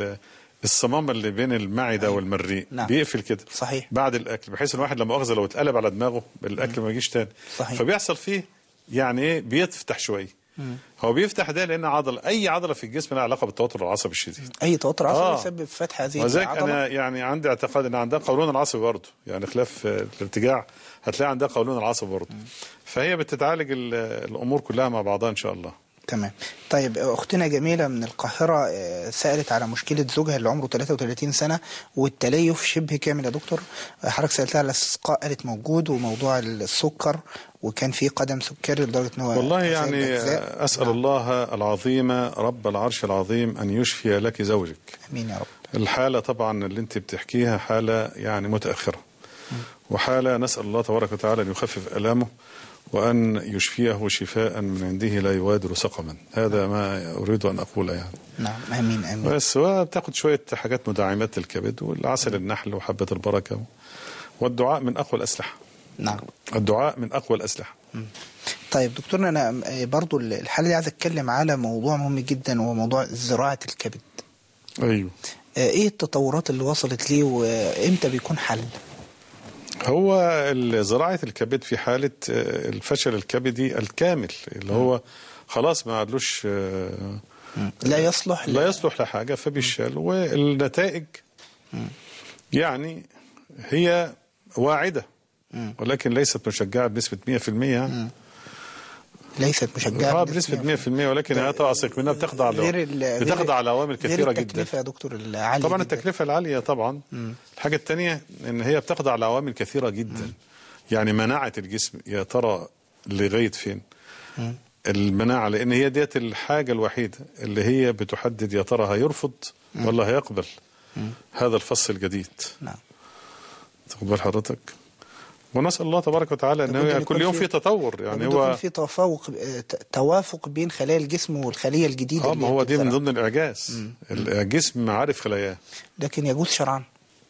الصمام اللي بين المعدة والمريء بيقفل كده صحيح بعد الأكل، بحيث الواحد لما أخذ لو اتقلب على دماغه الأكل ما يجيش تاني. صحيح. فبيحصل فيه يعني ايه، بيفتح شوية. هو بيفتح ده لأن أي عضلة في الجسم لها علاقة بالتوتر العصبي الشديد. أي توتر عصبي يسبب فتح هذه العضلة. أنا يعني عندي اعتقاد أن عندها قولون العصبي برضه، يعني خلاف الارتجاع هتلاقي عندها قولون العصبي برضه. فهي بتتعالج الأمور كلها مع بعضها إن شاء الله. تمام. طيب أختنا جميلة من القاهرة سألت على مشكلة زوجها اللي عمره 33 سنة والتليف شبه كامل يا دكتور. حضرتك سألتها على الاستسقاء قالت موجود، وموضوع السكر وكان في قدم سكري لدرجة أنه والله يعني أسأل الله العظيم رب العرش العظيم أن يشفي لك زوجك. أمين يا رب. الحالة طبعا اللي أنت بتحكيها حالة يعني متأخرة، وحالة نسأل الله تبارك وتعالى أن يخفف ألامه وأن يشفيه شفاء من عنده لا يغادر سقما. هذا ما أريد أن أقوله يعني. نعم آمين آمين. بس وبتاخد شوية حاجات مدعمات للكبد والعسل النحل وحبة البركة، والدعاء من أقوى الأسلحة. نعم الدعاء من أقوى الأسلحة. طيب دكتورنا أنا برضو الحالة دي عايز أتكلم على موضوع مهم جدا وهو موضوع زراعة الكبد. أيوه. إيه التطورات اللي وصلت ليه وإمتى بيكون حل؟ هو زراعة الكبد في حالة الفشل الكبدي الكامل اللي هو خلاص ما عادلوش لا يصلح لحاجة فبيشال، والنتائج يعني هي واعدة ولكن ليست مشجعة بنسبة 100%. ليست مشجعة بنسبة 100%، ولكن هي تعصق منها بتخضع لعوامل كثيرة جدا. التكلفة يا دكتور العالية طبعا جداً. التكلفة العالية طبعا. الحاجة الثانية ان هي بتخضع لعوامل كثيرة جدا. يعني مناعة الجسم يا ترى لغاية فين؟ المناعة، لان هي ديت الحاجة الوحيدة اللي هي بتحدد يا ترى هيرفض ولا هيقبل هذا الفصل الجديد. نعم. تقبل حضرتك؟ ونسأل الله تبارك وتعالى انه كل يوم في تطور. يعني هو في توافق بين خلايا الجسم والخلية الجديدة. ما هو دي من ضمن الإعجاز. الجسم عارف خلاياه، لكن يجوز شرعا.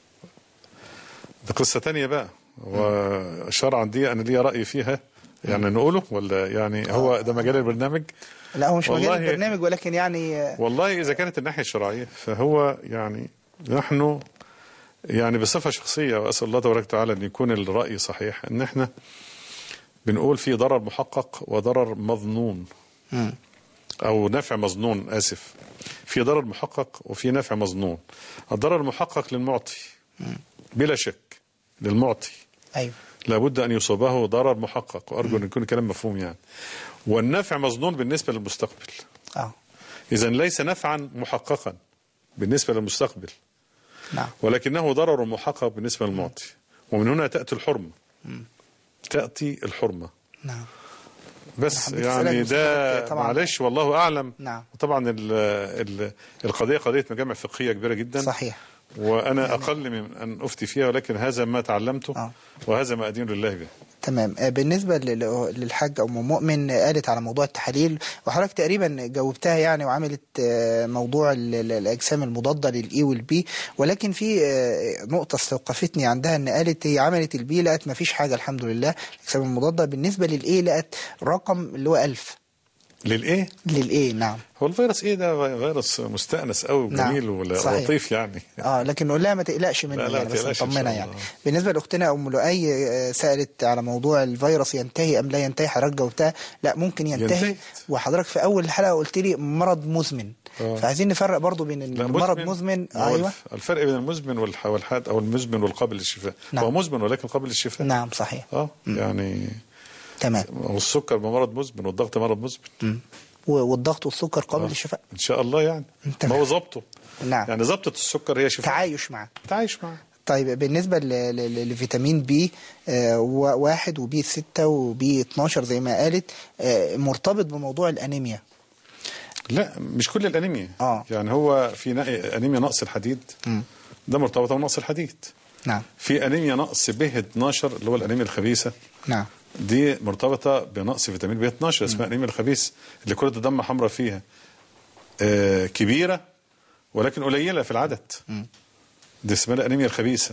ده قصة تانية بقى. وشرعا دي أنا لي رأي فيها، يعني نقوله ولا يعني هو ده مجال البرنامج؟ لا هو مش مجال البرنامج، ولكن يعني والله إذا كانت الناحية الشرعية فهو يعني نحن يعني بصفة شخصية، وأسأل الله تبارك وتعالى أن يكون الرأي صحيح، أن احنا بنقول في ضرر محقق وضرر مظنون أو نفع مظنون، آسف. في ضرر محقق وفي نفع مظنون. الضرر المحقق للمعطي بلا شك، للمعطي أيوه لابد أن يصابه ضرر محقق، وأرجو أن يكون الكلام مفهوم يعني. والنفع مظنون بالنسبة للمستقبل. إذن ليس نفعا محققا بالنسبة للمستقبل، نعم، ولكنه ضرر محقق بالنسبة للمعطي. ومن هنا تأتي الحرمة. تأتي الحرمة. نعم. بس يعني ده معلش والله أعلم. نعم. طبعا القضية قضية مجامع فقهية كبيرة جدا. صحيح. وأنا يعني أقل من أن أفتي فيها، ولكن هذا ما تعلمته وهذا ما أدين لله به. تمام. بالنسبة للحاج أم مؤمن قالت على موضوع التحاليل، وحضرتك تقريبا جاوبتها يعني، وعملت موضوع الأجسام المضادة للإي والبي، ولكن في نقطة استوقفتني عندها، أن قالت هي عملت البي لقت ما فيش حاجة الحمد لله الأجسام المضادة. بالنسبة للإي لقت رقم اللي هو 1000. للإيه؟ للإيه، نعم. هو الفيروس إيه ده فيروس مستأنس قوي وجميل ولطيف يعني. لكن نقول لها ما تقلقش منه يعني، بس نطمنها يعني. بالنسبة لأختنا أم لؤي سألت على موضوع الفيروس ينتهي أم لا ينتهي، حضرتك جاوبتها لا ممكن ينتهي. وحضرتك في أول الحلقة قلت لي مرض مزمن. فعايزين نفرق برضو بين المرض مزمن. أيوة. الفرق بين المزمن والحاد أو المزمن والقابل للشفاء. نعم. هو مزمن ولكن قابل للشفاء. نعم صحيح. يعني تمام. والسكر مرض مزمن والضغط مرض مزمن. والضغط والسكر قابل للشفاء ان شاء الله يعني. ما هو ضبطه. نعم. يعني ضبطة السكر هي شفاء. تعايش معه. طيب بالنسبة لفيتامين بي 1 وبي 6 وبي 12 زي ما قالت، مرتبط بموضوع الأنيميا. لا مش كل الأنيميا. يعني هو في أنيميا نقص الحديد. ده مرتبط بنقص الحديد. نعم. في أنيميا نقص به 12 اللي هو الأنيميا الخبيثة. نعم. دي مرتبطة بنقص فيتامين بي 12 اسمها أنيميا الخبيث، اللي كرة الدم حمراء فيها كبيرة ولكن قليلة في العدد. دي اسمها الأنيميا الخبيثة.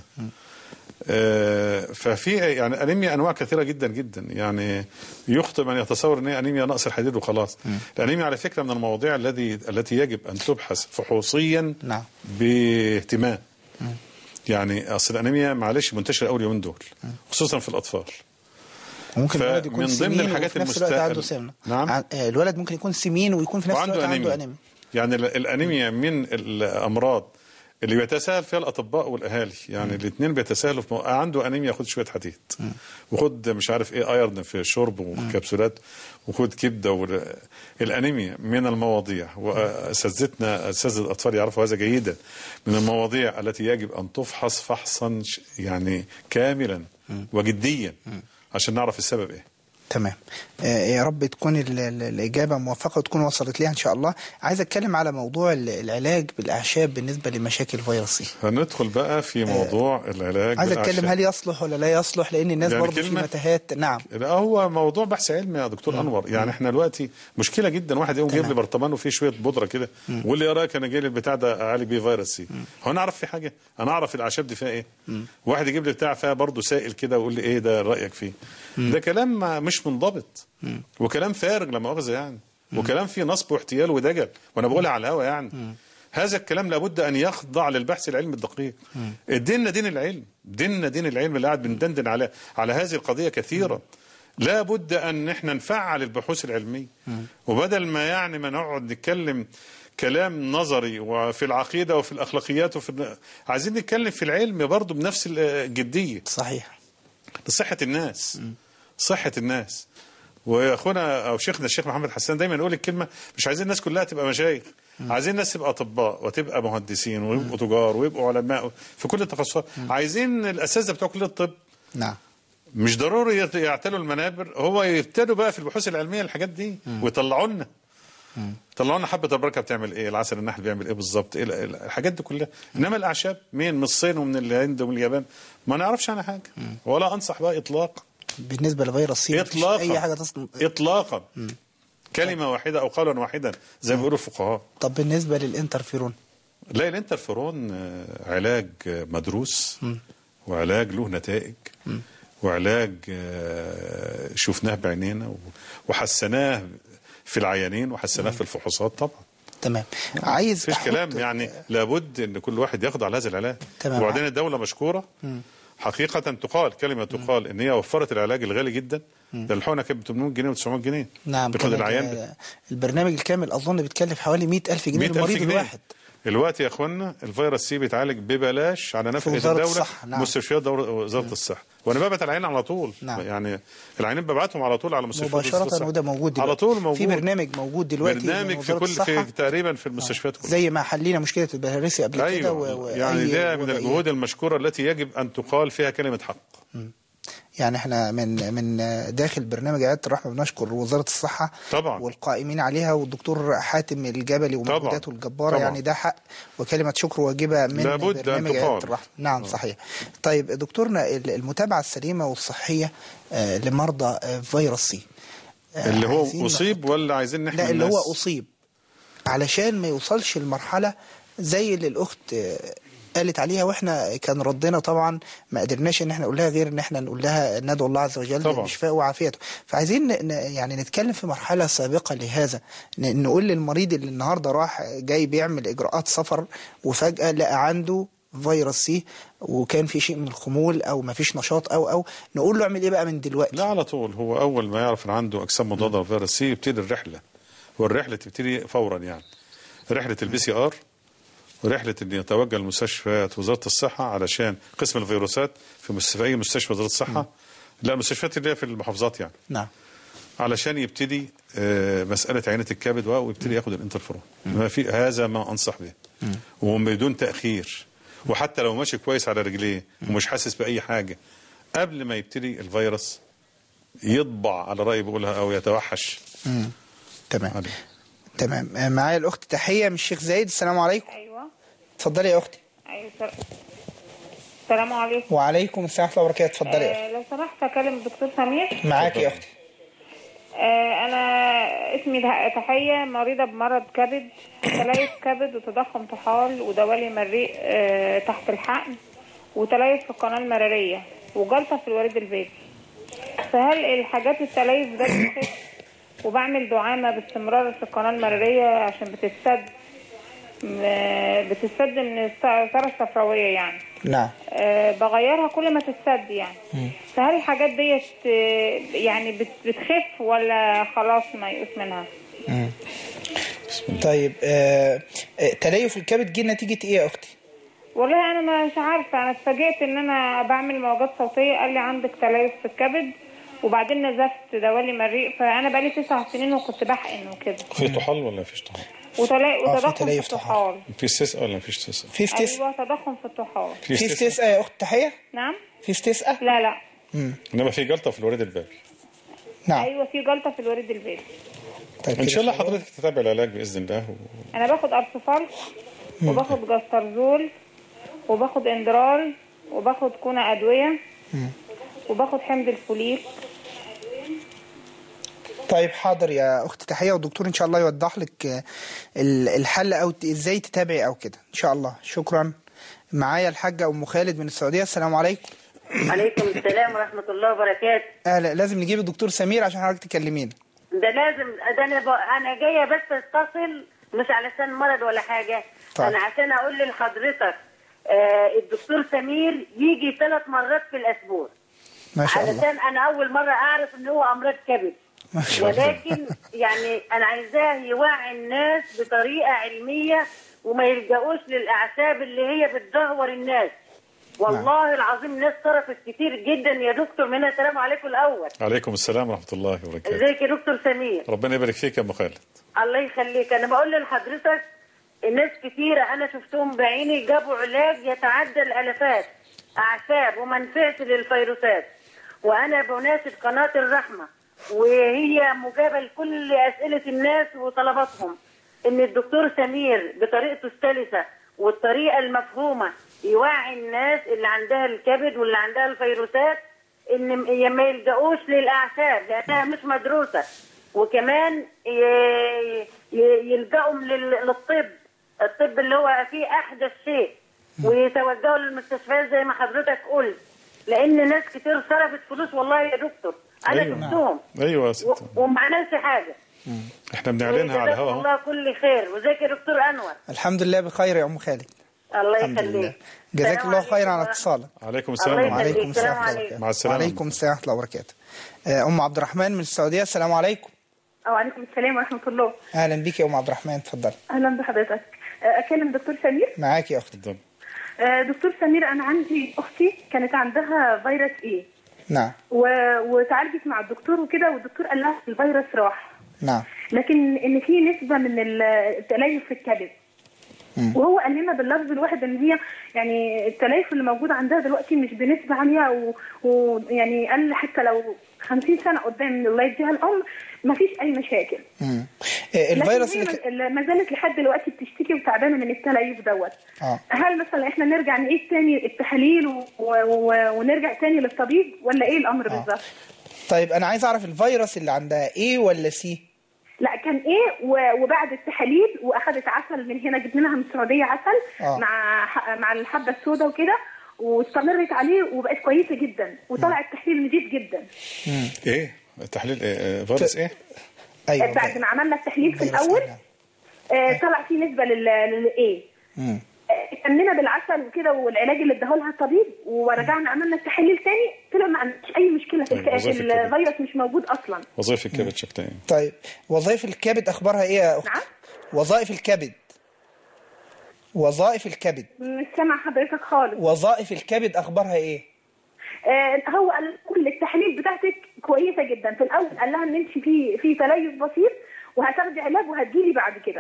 ففي يعني أنيميا أنواع كثيرة جدا جدا، يعني يخطئ من يتصور أن هي أنيميا نقص الحديد وخلاص. الأنيميا على فكرة من المواضيع التي يجب أن تبحث فحوصيا. نعم. باهتمام. يعني أصل الأنيميا معلش منتشرة أول يومين دول، خصوصا في الأطفال. ممكن الولد يكون من ضمن الحاجات المستقبل. نعم. الولد ممكن يكون سمين ويكون في نفس الوقت عنده أنيميا. يعني الأنيميا من الأمراض اللي بيتساهل فيها الأطباء والأهالي. يعني الاثنين بيتساهلوا في عنده أنيميا خد شوية حديد، وخد مش عارف إيه ايرن في شرب وكبسولات، وخد كبدة. الأنيميا من المواضيع، وأساتذتنا أساتذة الأطفال يعرفوا هذا جيدا، من المواضيع التي يجب أن تفحص فحصا يعني كاملا وجديا عشان نعرف السبب إيه. تمام. يا رب تكون الإجابة موفقة وتكون وصلت ليها إن شاء الله. عايز أتكلم على موضوع العلاج بالأعشاب بالنسبة لمشاكل فيروسية. هندخل بقى في موضوع العلاج. عايز أتكلم هل يصلح ولا لا يصلح، لأن الناس يعني برضه في متاهات. نعم. هو موضوع بحث علمي يا دكتور أنور. يعني احنا دلوقتي مشكلة جدا، واحد يقوم جايب لي برطمان وفيه شوية بودرة كده ويقول لي يا رايك أنا جاي لي البتاع ده أعالج بيه فيروس سي. هو أنا أعرف في حاجة؟ أنا أعرف الأعشاب دي فيها إيه؟ واحد يجيب لي بتاع فيها برضه سائل كده ويقول لي إيه ده رأيك فيه؟ ده كلام مش منضبط، وكلام فارغ لا مؤاخذة يعني، وكلام فيه نصب واحتيال ودجل، وانا بقولها على الهوا يعني. هذا الكلام لابد ان يخضع للبحث العلمي الدقيق. ديننا دين العلم، ديننا دين العلم اللي قاعد بندندن على هذه القضية كثيرا. لابد ان احنا نفعل البحوث العلمية، وبدل ما يعني ما نقعد نتكلم كلام نظري وفي العقيدة وفي الأخلاقيات عايزين نتكلم في العلم برضو بنفس الجدية. صحيح. لصحة الناس. صحة الناس. واخونا او شيخنا الشيخ محمد حسان دايما يقول الكلمه مش عايزين الناس كلها تبقى مشايخ، عايزين الناس تبقى اطباء وتبقى مهندسين ويبقوا تجار ويبقوا علماء في كل التخصصات. عايزين الاساتذه بتوع كليه الطب نعم مش ضروري يعتلوا المنابر، هو يبتدوا بقى في البحوث العلميه الحاجات دي ويطلعوا لنا حبه البركه بتعمل ايه، العسل النحل بيعمل ايه بالظبط، إيه الحاجات دي كلها. انما الاعشاب من الصين ومن الهند ومن اليابان ما نعرفش عنها حاجه، ولا انصح بقى اطلاقا. بالنسبه لفيروس سي اطلاقا اي حاجه تصل اطلاقا. كلمه واحده او قولا واحدا زي ما بيقولوا الفقهاء. طب بالنسبه للانترفيرون؟ لا، الانترفيرون علاج مدروس وعلاج له نتائج وعلاج شفناه بعينينا وحسناه في العيانين وحسناه في الفحوصات طبعا. تمام. عايز مفيش كلام يعني، لابد ان كل واحد ياخد على هذا العلاج. تمام. وبعدين الدوله مشكوره حقيقه، تقال ان هي وفرت العلاج الغالي جدا. ده الحقنه كانت ب 800 جنيه و900 جنيه. نعم. بياخد العيان البرنامج الكامل اظن بيتكلف حوالي 100,000 جنيه للمريض الواحد. الوقت يا اخوانا الفيروس سي بيتعالج ببلاش على نفقه الدوله. نعم. مستشفيات وزاره الصحه. وانا ببعت العيان على طول. نعم. يعني العيانين ببعتهم على طول على مستشفيات مباشره، وده موجود دلوقتي. على طول موجود. في برنامج موجود دلوقتي، برنامج في تقريبا في المستشفيات كلها، زي ما حلينا مشكله البهارسي قبل كده. أيوة. يعني ده من الجهود المشكوره التي يجب ان تقال فيها كلمه حق. يعني احنا من داخل برنامج عيادة الرحمة بنشكر وزارة الصحة طبعا والقائمين عليها والدكتور حاتم الجبلي ومجهوداته الجبارة طبعا. يعني ده حق وكلمة شكر واجبة من برنامج عيادة الرحمة. نعم صحيح. طيب دكتورنا، المتابعة السليمة والصحية لمرضى فيروس سي اللي هو أصيب ولا عايزين نحمي الناس؟ لا، اللي هو أصيب علشان ما يوصلش المرحلة زي اللي الأخت قالت عليها، واحنا كان ردنا طبعا ما قدرناش ان احنا نقول لها غير ان احنا نقول لها ندعو الله عز وجل بشفاء وعافيته. فعايزين يعني نتكلم في مرحله سابقه لهذا، نقول للمريض اللي النهارده راح جاي بيعمل اجراءات سفر وفجاه لقى عنده فيروس سي وكان في شيء من الخمول او ما فيش نشاط او نقول له اعمل ايه بقى من دلوقتي؟ لا، على طول هو اول ما يعرف ان عنده اجسام مضاده لفيروس سي يبتدي الرحله، والرحله تبتدي فورا. يعني رحله الPCR ورحله ان يتوجه لمستشفيات وزاره الصحه علشان قسم الفيروسات في اي مستشفى وزاره الصحه. لا، المستشفيات اللي هي في المحافظات يعني. نعم. علشان يبتدي مساله عينه الكبد ويبتدي ياخد الانترفيرون. ما في هذا ما انصح به وبدون تاخير. وحتى لو ماشي كويس على رجليه ومش حاسس باي حاجه قبل ما يبتدي الفيروس يطبع على راي بقولها او يتوحش. تمام علي. تمام. معايا الاخت تحيه من الشيخ زايد. السلام عليكم. ايوه اتفضلي يا اختي. ايوه السلام عليكم. وعليكم السلام ورحمه الله وبركاته. اتفضلي يا اختي. لو سمحت اكلم الدكتور سمير. معاكي يا اختي. انا اسمي تحيه، مريضه بمرض كبد، تليف كبد وتضخم طحال ودوالي مريء تحت الحقن وتليف في القناه المراريه وجلطه في الوريد البيضي. فهل الحاجات التليف ده بتخف؟ وبعمل دعامه باستمرار في القناه المراريه عشان بتتسد من الثرى الصفراويه يعني. نعم. بغيرها كل ما تتسد يعني. فهل الحاجات ديت يعني بتخف ولا خلاص ما يقوس منها؟ طيب تليف الكبد جه نتيجه ايه يا اختي؟ والله انا مش عارفه، انا اتفاجئت ان انا بعمل موجات صوتيه قال لي عندك تليف في الكبد وبعدين نزفت دوالي مريء. فانا بقالي 9 سنين وكنت بحقن وكده. في طحال ولا مفيش طحال؟ وتضخم في الطحال. في استسقاء ولا مفيش استسقاء؟ في ايوه تضخم في الطحال. في استسقاء يا اخت تحيه؟ نعم. في استسقاء؟ لا انما في جلطه في الوريد البابي. نعم. ايوه في جلطه في الوريد البابي. طيب ان شاء الله حضرتك تتابع العلاج باذن الله. انا باخد ارسفال وباخد جاسترزول وباخد اندرال وباخد كونا ادويه وباخد حمض الفوليك. طيب حاضر يا اخت تحيه، والدكتور ان شاء الله يوضح لك الحل او ازاي تتابعي او كده ان شاء الله. شكرا. معايا الحاجه ام خالد من السعوديه. السلام عليكم. عليكم السلام ورحمه الله وبركاته. لازم نجيب الدكتور سمير عشان حضرتك تكلمينا. ده لازم، ده انا جايه بس اتصل مش علشان مرض ولا حاجه. طيب. انا عشان اقول لحضرتك الدكتور سمير يجي 3 مرات في الاسبوع ما شاء الله، علشان انا اول مره اعرف ان هو امراض كبد. ولكن يعني انا عايزاه يوعي الناس بطريقه علميه وما يلجأوش للاعشاب اللي هي بتدهور الناس. والله العظيم ناس صرفت كتير جدا يا دكتور. منها السلام عليكم الاول. عليكم السلام ورحمه الله وبركاته. ازيك يا دكتور سمير؟ ربنا يبارك فيك يا ام خالد. الله يخليك. انا بقول لحضرتك الناس كتيره انا شفتهم بعيني جابوا علاج يتعدى الالافات اعشاب ومنفعه للفيروسات، وانا بناشد قناه الرحمه وهي مجابه لكل اسئله الناس وطلباتهم ان الدكتور سمير بطريقته السلسه والطريقه المفهومه يوعي الناس اللي عندها الكبد واللي عندها الفيروسات ان ما يلجأوش للاعشاب لانها مش مدروسه، وكمان يلجأوا الطب اللي هو فيه احدث شيء، ويتوجهوا للمستشفيات زي ما حضرتك قلت، لان ناس كتير صرفت فلوس والله يا دكتور. انا شفتهم. ايوه يا ست. وما عملش حاجه. احنا بنعلنها على الهواء. الله كل خير. وازيك يا دكتور انور؟ الحمد لله بخير يا ام خالد. الله يخليك. جزاك الله خيرا على اتصالك. عليكم السلام. وعليكم السلام ورحمه الله. مع السلامه. وعليكم السلام ورحمه الله وبركاته. ام عبد الرحمن من السعوديه، السلام عليكم. وعليكم السلام ورحمه الله. اهلا بك يا ام عبد الرحمن، اتفضلي. اهلا بحضرتك. اكلم دكتور سمير؟ معاك يا اختي. دكتور سمير، انا عندي اختي كانت عندها فيروس ايه. نعم. وتعالجت مع الدكتور وكده، والدكتور قال لها الفيروس راح. نعم. لكن ان في نسبه من التليف في الكبد. وهو قال لنا باللفظ الواحد ان هي يعني التليف اللي موجود عندها دلوقتي مش بنسبه عاليه، ويعني قال حتى لو 50 سنه قدام الله يديها العمر ما فيش اي مشاكل. الفيروس اللي ما زالت لحد دلوقتي بتشتكي وتعبانه من التليف دوت. هل مثلا احنا نرجع نعيد تاني التحاليل ونرجع تاني للطبيب، ولا ايه الامر بالظبط؟ طيب انا عايز اعرف الفيروس اللي عندها ايه ولا سي؟ لا كان ايه، وبعد التحاليل واخدت عسل من هنا، جبنا لها من السعوديه عسل مع الحبه السوداء وكده، واستمرت عليه وبقت كويسه جدا، وطلع التحليل نضيف جدا. ايه التحليل؟ فيروس ايه؟ ايوه بعد ما عملنا التحليل في الاول طلع فيه نسبه للايه. كملنا بالعسل وكده والعلاج اللي اداه لها الطبيب، ورجعنا عملنا التحاليل تاني طلع ما عندش اي مشكله في الفيروس مش موجود اصلا. وظائف الكبد شكلها ايه؟ طيب وظائف الكبد اخبارها ايه يا اختي؟ نعم؟ وظائف الكبد مش سامع حضرتك خالص. وظائف الكبد اخبارها ايه؟ هو قال كل التحاليل بتاعتك كويسه جدا. في الاول قال لها ان انت في تليف بسيط وهتاخدي علاج وهتجيلي بعد كده.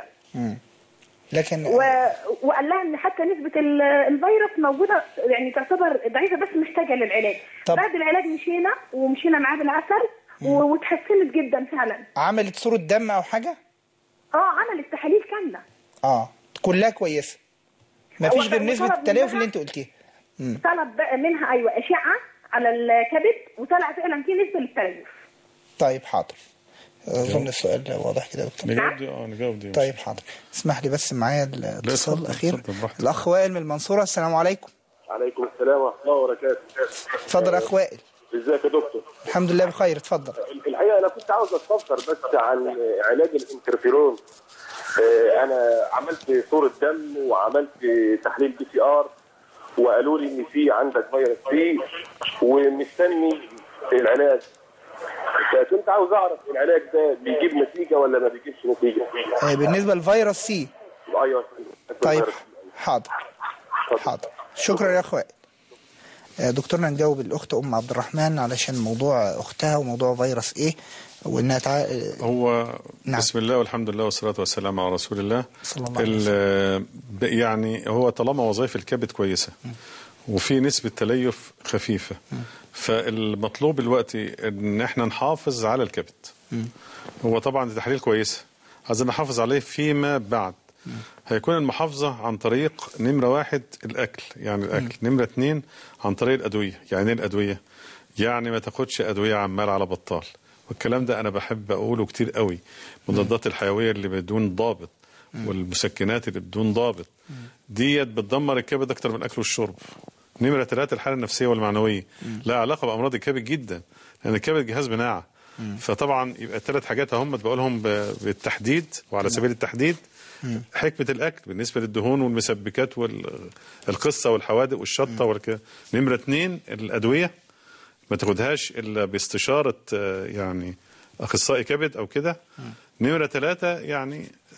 لكن وقال لها ان حتى نسبه الفيروس موجوده يعني تعتبر ضعيفه بس محتاجه للعلاج. بعد العلاج مشينا معاه بالعسل وتحسنت جدا فعلا. عملت صوره دم او حاجه؟ عملت تحاليل كامله. كلها كويسه، ما فيش غير نسبه التليف اللي انت قلتيها. طلب بقى منها اشعه على الكبد وطلع فعلا في نسبه للتليف. طيب حاضر، اظن السؤال واضح كده يا دكتور. نجاوب دي. طيب حاضر، اسمح لي بس معايا الاتصال الاخير. الاخ وائل من المنصوره، السلام عليكم. وعليكم السلام ورحمه الله وبركاته. اتفضل يا اخ وائل. ازيك يا دكتور؟ الحمد لله بخير، اتفضل. الحقيقه انا كنت عاوز استفسر بس عن علاج الانترفيرون. انا عملت صوره دم وعملت تحليل PCR وقالوا لي ان في عندك فيروس سي ومستني العلاج. فكنت عاوز اعرف العلاج ده بيجيب نتيجه ولا ما بيجيبش نتيجه؟ بالنسبه للفيروس سي. ايوه. طيب حاضر. شكرا يا اخوات. دكتورنا نجاوب الاخت ام عبد الرحمن علشان موضوع اختها وموضوع فيروس ايه وانها هو نعم. بسم الله والحمد لله والصلاه والسلام على رسول الله صلى الله عليه وسلم. يعني هو طالما وظائف الكبد كويسه وفي نسبه تليف خفيفه، فالمطلوب دلوقتي ان احنا نحافظ على الكبد. هو طبعا تحليل كويسه، عايزين نحافظ عليه فيما بعد. هيكون المحافظة عن طريق نمرة 1 الأكل، يعني الأكل. نمرة 2 عن طريق الأدوية. يعني ايه الأدوية؟ يعني ما تاخدش أدوية عمال على بطال، والكلام ده أنا بحب أقوله كتير قوي. مضادات الحيوية اللي بدون ضابط والمسكنات اللي بدون ضابط ديت بتدمر الكبد أكتر من الأكل والشرب. نمرة 3 الحالة النفسية والمعنوية، لا علاقة بأمراض الكبد جدا، لأن الكبد جهاز مناعة. فطبعا يبقى ال3 حاجات هم بقولهم بالتحديد وعلى سبيل التحديد. حكمة الأكل بالنسبة للدهون والمسبكات والقصة والحوادق والشطة نمرة 2 الأدوية ما تاخدهاش إلا باستشارة يعني أخصائي كبد أو كده. نمرة 3 يعني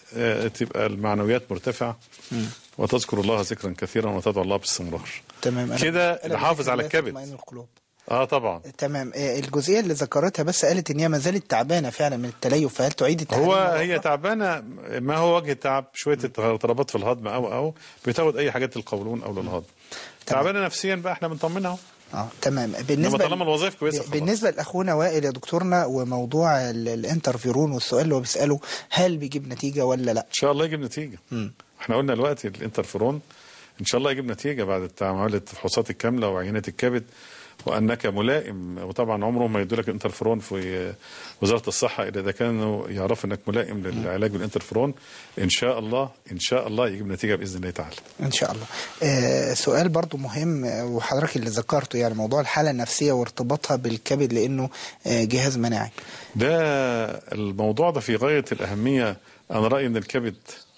تبقى المعنويات مرتفعة وتذكر الله ذكرا كثيرا وتدعو الله باستمرار. تمام كده نحافظ على الكبد. طبعا. تمام. الجزئيه اللي ذكرتها بس قالت ان هي ما زالت تعبانه فعلا من التليف، فهل تعيد التحاليل؟ هي تعبانه، ما هو وجه التعب شويه اضطرابات في الهضم او بتاخد اي حاجات للقولون او للهضم. تعبانه نفسيا بقى احنا بنطمنها. تمام. بالنسبه طالما الوظائف كويسه. بالنسبه لاخونا وائل يا دكتورنا وموضوع الانترفيرون والسؤال اللي هو بيساله هل بيجيب نتيجه ولا لا؟ ان شاء الله يجيب نتيجه. احنا قلنا دلوقتي الانترفيرون ان شاء الله يجيب نتيجه بعد عمليه الفحوصات الكامله وعينات الكبد، وانك ملائم. وطبعا عمرهم ما يدوا لك الانترفيرون في وزاره الصحه الا اذا كانوا يعرفوا انك ملائم للعلاج بالانترفيرون. ان شاء الله يجيب نتيجه باذن الله تعالى. ان شاء الله. سؤال برضو مهم وحضرتك اللي ذكرته، يعني موضوع الحاله النفسيه وارتباطها بالكبد لانه جهاز مناعي. ده الموضوع ده في غايه الاهميه. انا رايي ان الكبد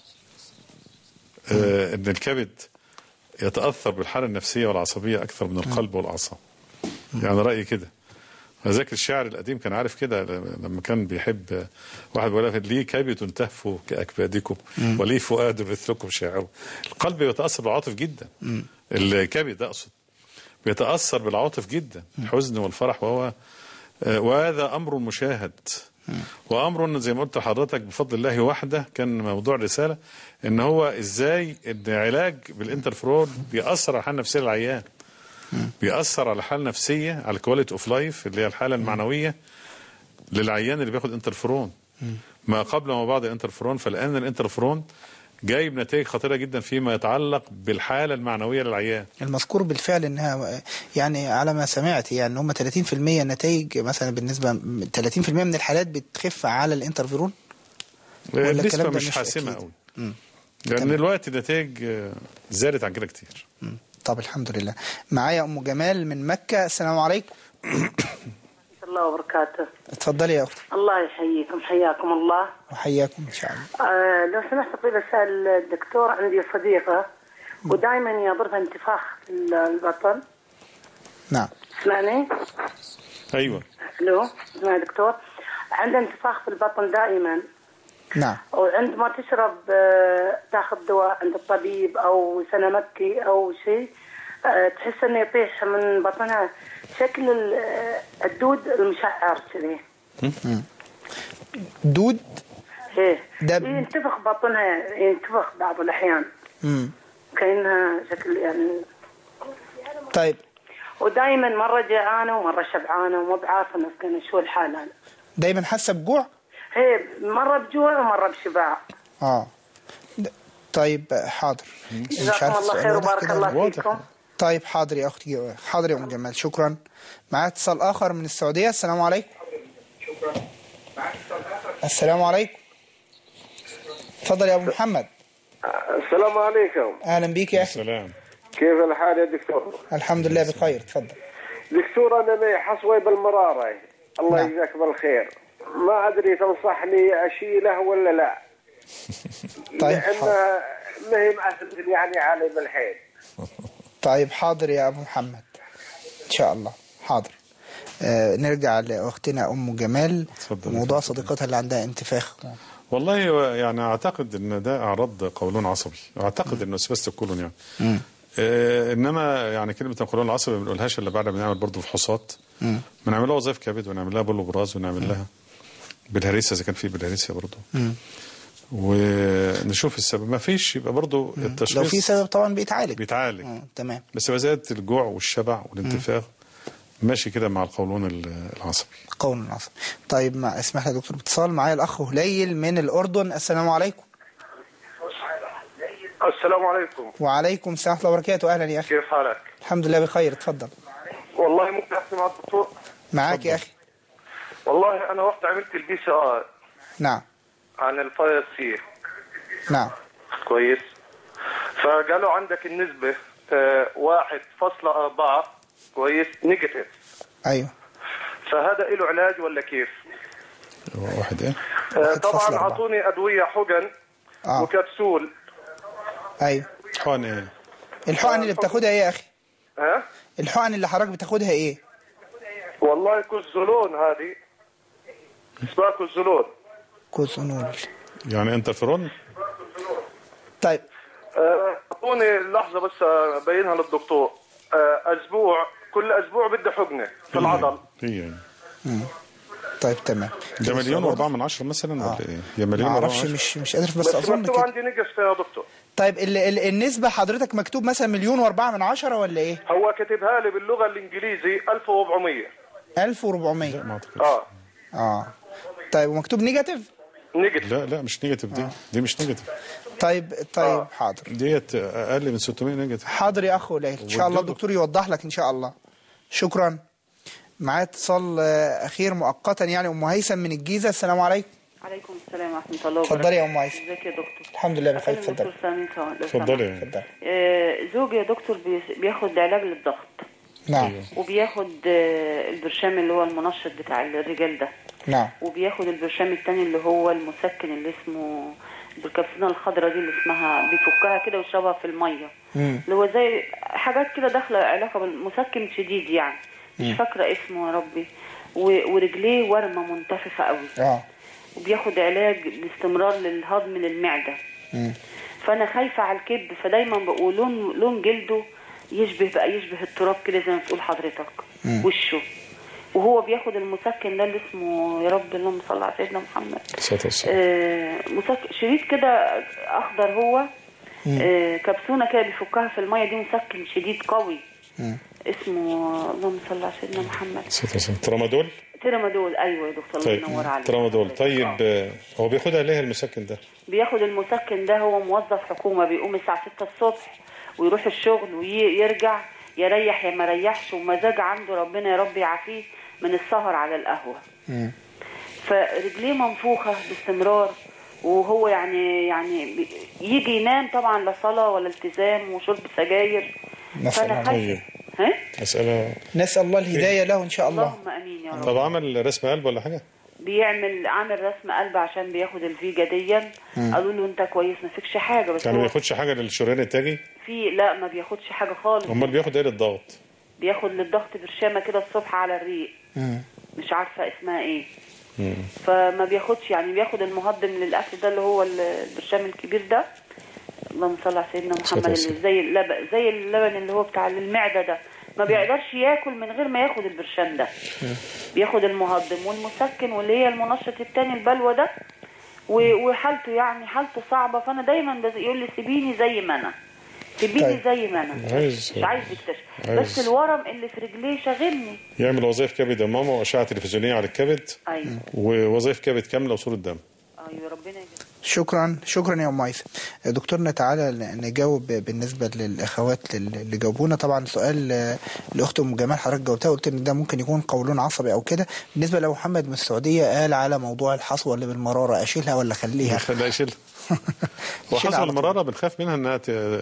يتاثر بالحاله النفسيه والعصبيه اكثر من القلب والاعصاب. يعني رأيي كده. ذاك الشاعر القديم كان عارف كده لما كان بيحب واحد بيقول لي كبد تهفو كأكبادكم ولي فؤاد مثلكم شاعر. القلب يتأثر بالعاطف جدا. الكبد أقصد بيتأثر بالعاطف جدا، الحزن والفرح، وهذا أمر مشاهد وأمر زي ما قلت لحضرتك بفضل الله وحده. كان موضوع الرسالة إن هو إزاي العلاج بالانترفيرون بيأثر على الحالة النفسية للعيان، بيأثر على الحالة النفسية، على الكواليتي اوف لايف اللي هي الحالة المعنوية للعيان اللي بياخد انترفيرون ما قبل وما بعد الانترفيرون. فالآن الانترفيرون جايب نتائج خطيرة جدا فيما يتعلق بالحالة المعنوية للعيان. المذكور بالفعل انها يعني على ما سمعت يعني هم 30% نتائج مثلا بالنسبة 30% من الحالات بتخف على الانترفيرون. النسبة مش حاسمة قوي لأن الوقت النتائج زادت عن كده كتير. طب الحمد لله. معايا أم جمال من مكة. السلام عليكم. الله وبركاته. اتفضلي يا أختي. الله يحييكم، حياكم الله. وحياكم إن شاء الله. لو سمحت أطيب أسأل الدكتور، عندي صديقة ودائما يضربها انتفاخ في البطن. نعم. اسمعني؟ أيوة. الو، اسمعني دكتور، عندها انتفاخ في البطن دائما. نعم. وعندما تشرب تاخذ دواء عند الطبيب او سنمكي او شيء تحس انه يطيح من بطنها شكل الدود المشعر كذي. دود؟ ايه ينتفخ بطنها، ينتفخ بعض الاحيان. كأنها شكل يعني. طيب. ودائما مرة جوعانة ومرة شبعانة وما بعرفة مسكنة شو الحال أنا. دايما حاسة بجوع؟ ايه مرة بجوع ومرة بشبع. طيب حاضر. جزاكم الله خير وبارك الله فيكم. طيب حاضر يا أختي، حاضر يا أم جمال، شكرا. معايا اتصال آخر من السعودية. السلام عليكم. السلام عليكم. اتفضل يا أبو محمد. السلام عليكم. أهلا بيك يا أخي. السلام. كيف الحال يا دكتور؟ الحمد لله بخير. اتفضل دكتور. أنا معي حصوة بالمرارة، الله يجزاك بالخير. ما أدري تنصحني أشيله ولا لا؟ طيب لأن ما هي معسل يعني علي بالحيل. طيب حاضر يا أبو محمد إن شاء الله. حاضر. نرجع لأختنا أم جمال، موضوع صديقتها اللي عندها انتفاخ. والله يعني أعتقد أن ده أعراض قولون عصبي، أعتقد أنه سبست الكولون يعني. إنما يعني كلمة القولون العصبي ما بنقولهاش إلا بعد ما نعمل برضه فحوصات. بنعمل لها وظائف كبد ونعمل لها بولو براز ونعمل لها بالهريسة إذا كان في بالهريسة برضه. ونشوف السبب. ما فيش يبقى برضه التشخيص لو في سبب طبعا بيتعالج. تمام. بس وزيادة الجوع والشبع والانتفاخ ماشي كده مع القولون العصبي. القولون العصبي. طيب ما اسمح لي يا دكتور باتصال معايا الأخ هليل من الأردن. السلام عليكم. السلام عليكم. وعليكم السلام ورحمة الله وبركاته. أهلا يا أخي. كيف حالك؟ الحمد لله بخير. اتفضل. والله ممكن أحكي مع الدكتور؟ معاك يا أخي. والله أنا وقت عملت الPCR. نعم. عن الفيروس سي. نعم. كويس. فقالوا عندك النسبة 1.4 كويس نيجاتيف. أيوه. فهذا له علاج ولا كيف؟ واحد إيه؟ طبعا أعطوني أدوية حقن وكبسول. أيوه. حقن إيه؟ الحقن اللي بتاخدها إيه يا أخي؟ ها؟ الحقن اللي حضرتك بتاخدها إيه؟ والله كوزولون، هذه اسمها كوزولون. كوزونول. يعني انترفيرون. طيب اعطوني لحظه بس ابينها للدكتور. اسبوع، كل اسبوع بدي حقنه في العضل. هي طيب تمام. ده 1.4 مثلا ولا ايه؟ يا 1.4 ما اعرفش، مش قادر بس اظن مكتوب كده. عندي نقص يا دكتور. طيب النسبة حضرتك مكتوب مثلا 1.4 ولا ايه؟ هو كاتبها لي باللغة الانجليزي 1400. 1400 اه طيب ومكتوب نيجاتيف؟ لا مش نيجاتيف دي مش نيجاتيف. طيب حاضر. ديت اقل من 600 نيجاتيف. حاضر يا اخو ليل، ان شاء الله الدكتور يوضح لك ان شاء الله. شكرا. معايا اتصال اخير مؤقتا يعني ام هيثم من الجيزه. السلام عليكم. عليكم السلام ورحمه الله وبركاته. اتفضلي يا ام هيثم. ازيك يا دكتور؟ الحمد لله بخير. اتفضلي. اتفضلي. زوجي يا دكتور بياخد علاج للضغط. نعم. وبياخد البرشام اللي هو المنشط بتاع الرجال ده. نعم. وبياخد البرشام الثاني اللي هو المسكن اللي اسمه بالكبسولة الخضراء دي اللي اسمها بيفكها كده ويشربها في الميه. اللي هو زي حاجات كده داخله علاقه بالمسكن شديد يعني. مش فاكره اسمه يا ربي. ورجليه ورمه منتفخه قوي. وبياخد علاج باستمرار للهضم للمعده. فانا خايفه على الكبد، فدايما بقول لون جلده يشبه التراب كده زي ما بتقول حضرتك. وشه. وهو بياخد المسكن ده اللي اسمه يا رب اللهم صل على سيدنا محمد. شريط كده اخضر هو. كبسونه كده بيفكها في الميه دي، مسكن شديد قوي. اسمه اللهم صل على سيدنا محمد. ترامادول. ايوه يا دكتور الله ينور عليك. ترامادول. طيب هو بياخدها ليه المسكن ده؟ بياخد المسكن ده، هو موظف حكومه، بيقوم الساعه 6 الصبح ويروح الشغل ويرجع يريح يا ما ريحش، ومزاج عنده ربنا يا رب يعافيه من السهر على القهوه. فرجليه منفوخه باستمرار، وهو يعني يجي ينام طبعا لا صلاه ولا التزام وشرب سجاير. فانا خايفه. نسأل الله الهداية له إن شاء الله. اللهم أمين يا رب. طب عمل رسم قلب ولا حاجة؟ عامل رسم قلب عشان بياخد الفيجا ديا. قالوا له أنت كويس ما فيكش حاجة، بس يعني ما بياخدش حاجة للشريان التاجي؟ لا ما بياخدش حاجة خالص. أمال بياخد إيه للضغط؟ بياخد للضغط برشامة كده الصبح على الريق. مش عارفة اسمها إيه. فما بياخدش، يعني بياخد المهضم للأكل ده اللي هو البرشام الكبير ده. اللهم صل على سيدنا محمد. اللي زي اللبن اللي هو بتاع المعدة ده. ما بيقدرش ياكل من غير ما ياخد البرشام ده. بياخد المهضم والمسكن واللي هي المنشط التاني البلوى ده. وحالته يعني حالته صعبة. فأنا دايما يقول لي سيبيني زي ما أنا. زي ما أنا. مش عايز يكتشف. بس الورم اللي في رجليه شاغلني. يعمل وظائف كبد يا ماما وأشعة تلفزيونية على الكبد. أيوة. ووظائف كبد كاملة وصورة دم. أيوة ربنا يجزاك. شكرا يا ام هيثم. دكتورنا تعالى نجاوب بالنسبه للاخوات اللي جاوبونا. طبعا سؤال لاخت ام جمال حضرتك جاوبتها، قلت ان ده ممكن يكون قولون عصبي او كده. بالنسبه لمحمد من السعوديه قال على موضوع الحصوه اللي بالمراره، اشيلها ولا اخليها؟ لا اشيلها. وحصوه المراره بنخاف منها انها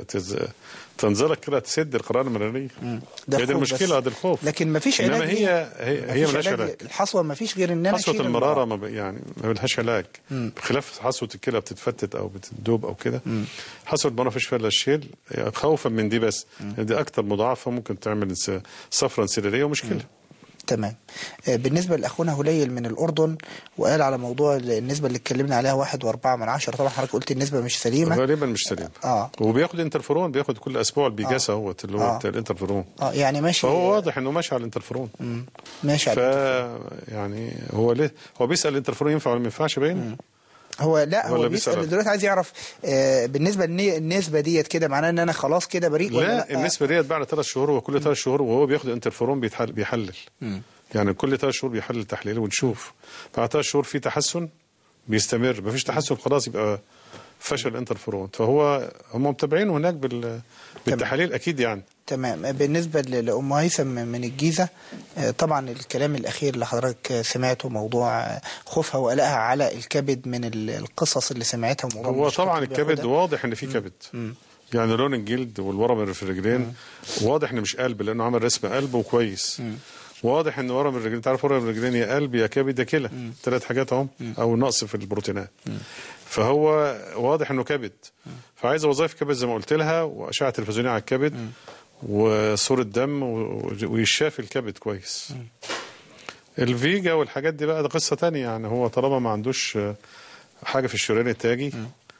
تنزلك كده تسد القناه المراريه. ده دي المشكله، ده الخوف. لكن ما فيش علاج. انما هي مالهاش علاج. الحصوه ما فيش غير ان انا حصوه المراره ما لهاش علاج. بخلاف حصوه الكلى بتتفتت او بتدوب او كده. حصوه المراره ما فيش فيها الا الشيل، خوفا من دي بس. دي اكتر مضاعفه ممكن تعمل صفرة انسداديه ومشكله. تمام. بالنسبة لأخونا هليل من الأردن وقال على موضوع النسبة اللي اتكلمنا عليها 1.4. طبعا حضرتك قلت النسبة مش سليمة. غالبا مش سليمة. وبياخد انترفيرون، بياخد كل أسبوع البيجاسة هوت اللي هو الانترفيرون. يعني ماشي. فهو واضح إنه ماشي على الانترفيرون. ماشي على الانترفيرون. يعني هو ليه هو بيسأل الانترفيرون ينفع ولا ما ينفعش باين؟ هو بيسأل دلوقتي عايز يعرف بالنسبة للنسبة ديت كده معناه ان انا خلاص كده بريء ولا لا؟ النسبة ديت بعد 3 شهور، وكل 3 شهور وهو بياخد انترفيرون بيحلل. يعني كل 3 شهور بيحلل تحليل ونشوف. بعد 3 شهور في تحسن بيستمر، ما فيش تحسن خلاص يبقى فشل انترفيرون. هم متابعينه هناك بالتحاليل اكيد يعني. تمام. بالنسبة لأم هيثم من الجيزة، طبعا الكلام الأخير اللي حضرتك سمعته موضوع خوفها وقلقها على الكبد من القصص اللي سمعتها. هو طبعا الكبد واضح ان في كبد. يعني لون الجلد والورم اللي في الرجلين واضح ان مش قلب، لانه عمل رسم قلب وكويس. واضح ان ورم الرجلين، تعرف ورم الرجلين يا قلب يا كبد يا كلى، 3 حاجات اهم، او نقص في البروتينات. فهو واضح انه كبد، فعايزه وظائف كبد زي ما قلت لها، واشعه تلفزيونيه على الكبد وصورة دم ويشاف الكبد كويس. الفيجا والحاجات دي بقى ده قصة تانية. يعني هو طالما ما عندوش حاجه في الشريان التاجي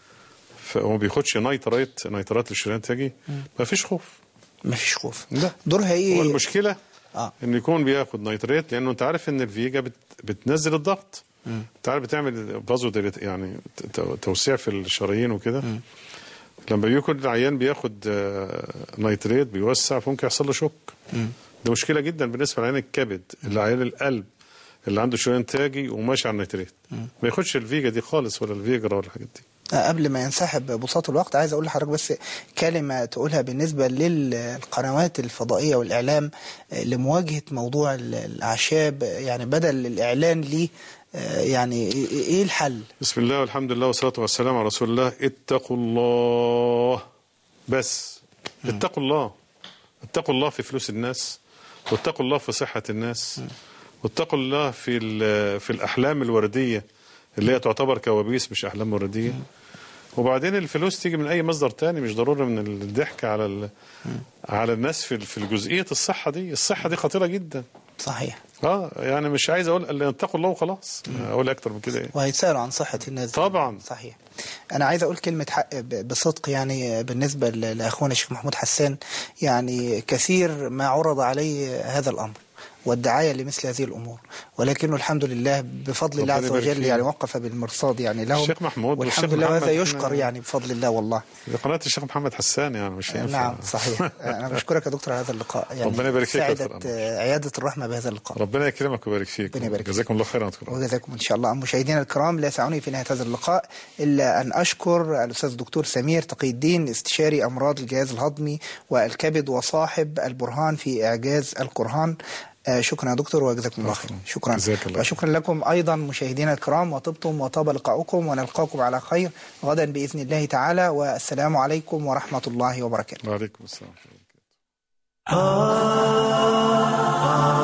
وما بياخدش نيترات للشريان التاجي، ما فيش خوف. لا. دورها ايه؟ هو المشكله ان يكون بياخد نيترات، لانه انت عارف ان الفيجا بتنزل الضغط. انت عارف بتعمل يعني توسيع في الشرايين وكده. لما بيكون العيان بياخد نيترات بيوسع، فممكن يحصل له شوك. ده مشكله جدا بالنسبه لعيان الكبد، اللي عيان القلب اللي عنده شريان تاجي وماشي على النيترات، ما ياخدش الفيجا دي خالص ولا الفيجرا ولا الحاجات دي. قبل ما ينسحب بساط الوقت، عايز اقول لحضرتك بس كلمه تقولها بالنسبه للقنوات الفضائيه والاعلام لمواجهه موضوع الاعشاب، يعني بدل الاعلان ليه، يعني ايه الحل؟ بسم الله والحمد لله والصلاه والسلام على رسول الله. اتقوا الله، بس اتقوا الله. اتقوا الله في فلوس الناس، واتقوا الله في صحه الناس، واتقوا الله في الاحلام الورديه اللي هي تعتبر كوابيس مش احلام ورديه. وبعدين الفلوس تيجي من اي مصدر تاني، مش ضروري من الضحك على الناس في الجزئيه الصحه دي. الصحه دي خطيره جدا. صحيح. يعني مش عايز اقول اللي اتقوا الله وخلاص، اقول اكتر من كده. وهيتسالوا عن صحه الناس طبعا. صحيح. انا عايز اقول كلمه حق بصدق، يعني بالنسبه لاخونا الشيخ محمود حسان، يعني كثير ما عرض عليه هذا الامر والدعاية لمثل هذه الأمور، ولكنه الحمد لله بفضل الله عز وجل يعني وقف بالمرصاد يعني لهم الشيخ محمود، والحمد لله، وهذا يشكر يعني بفضل الله والله. قناة الشيخ محمد حسان يعني مش ينفع. نعم صحيح. أنا بشكرك يا دكتور على هذا اللقاء، يعني ربنا يبارك فيك. سعدت عيادة الرحمة بهذا اللقاء. ربنا يكرمك ويبارك فيك. جزاكم الله خيرا. وجزاكم إن شاء الله. مشاهدينا الكرام، لا يسعني في نهاية هذا اللقاء إلا أن أشكر الأستاذ الدكتور سمير تقي الدين، استشاري أمراض الجهاز الهضمي والكبد وصاحب البرهان في إعجاز القرآن. شكرا يا دكتور وجزاكم الله خير. شكرا. وشكرا لكم أيضا مشاهدينا الكرام، وطبتم وطاب لقاؤكم، ونلقاكم على خير غدا بإذن الله تعالى، والسلام عليكم ورحمة الله وبركاته. وعليكم السلام.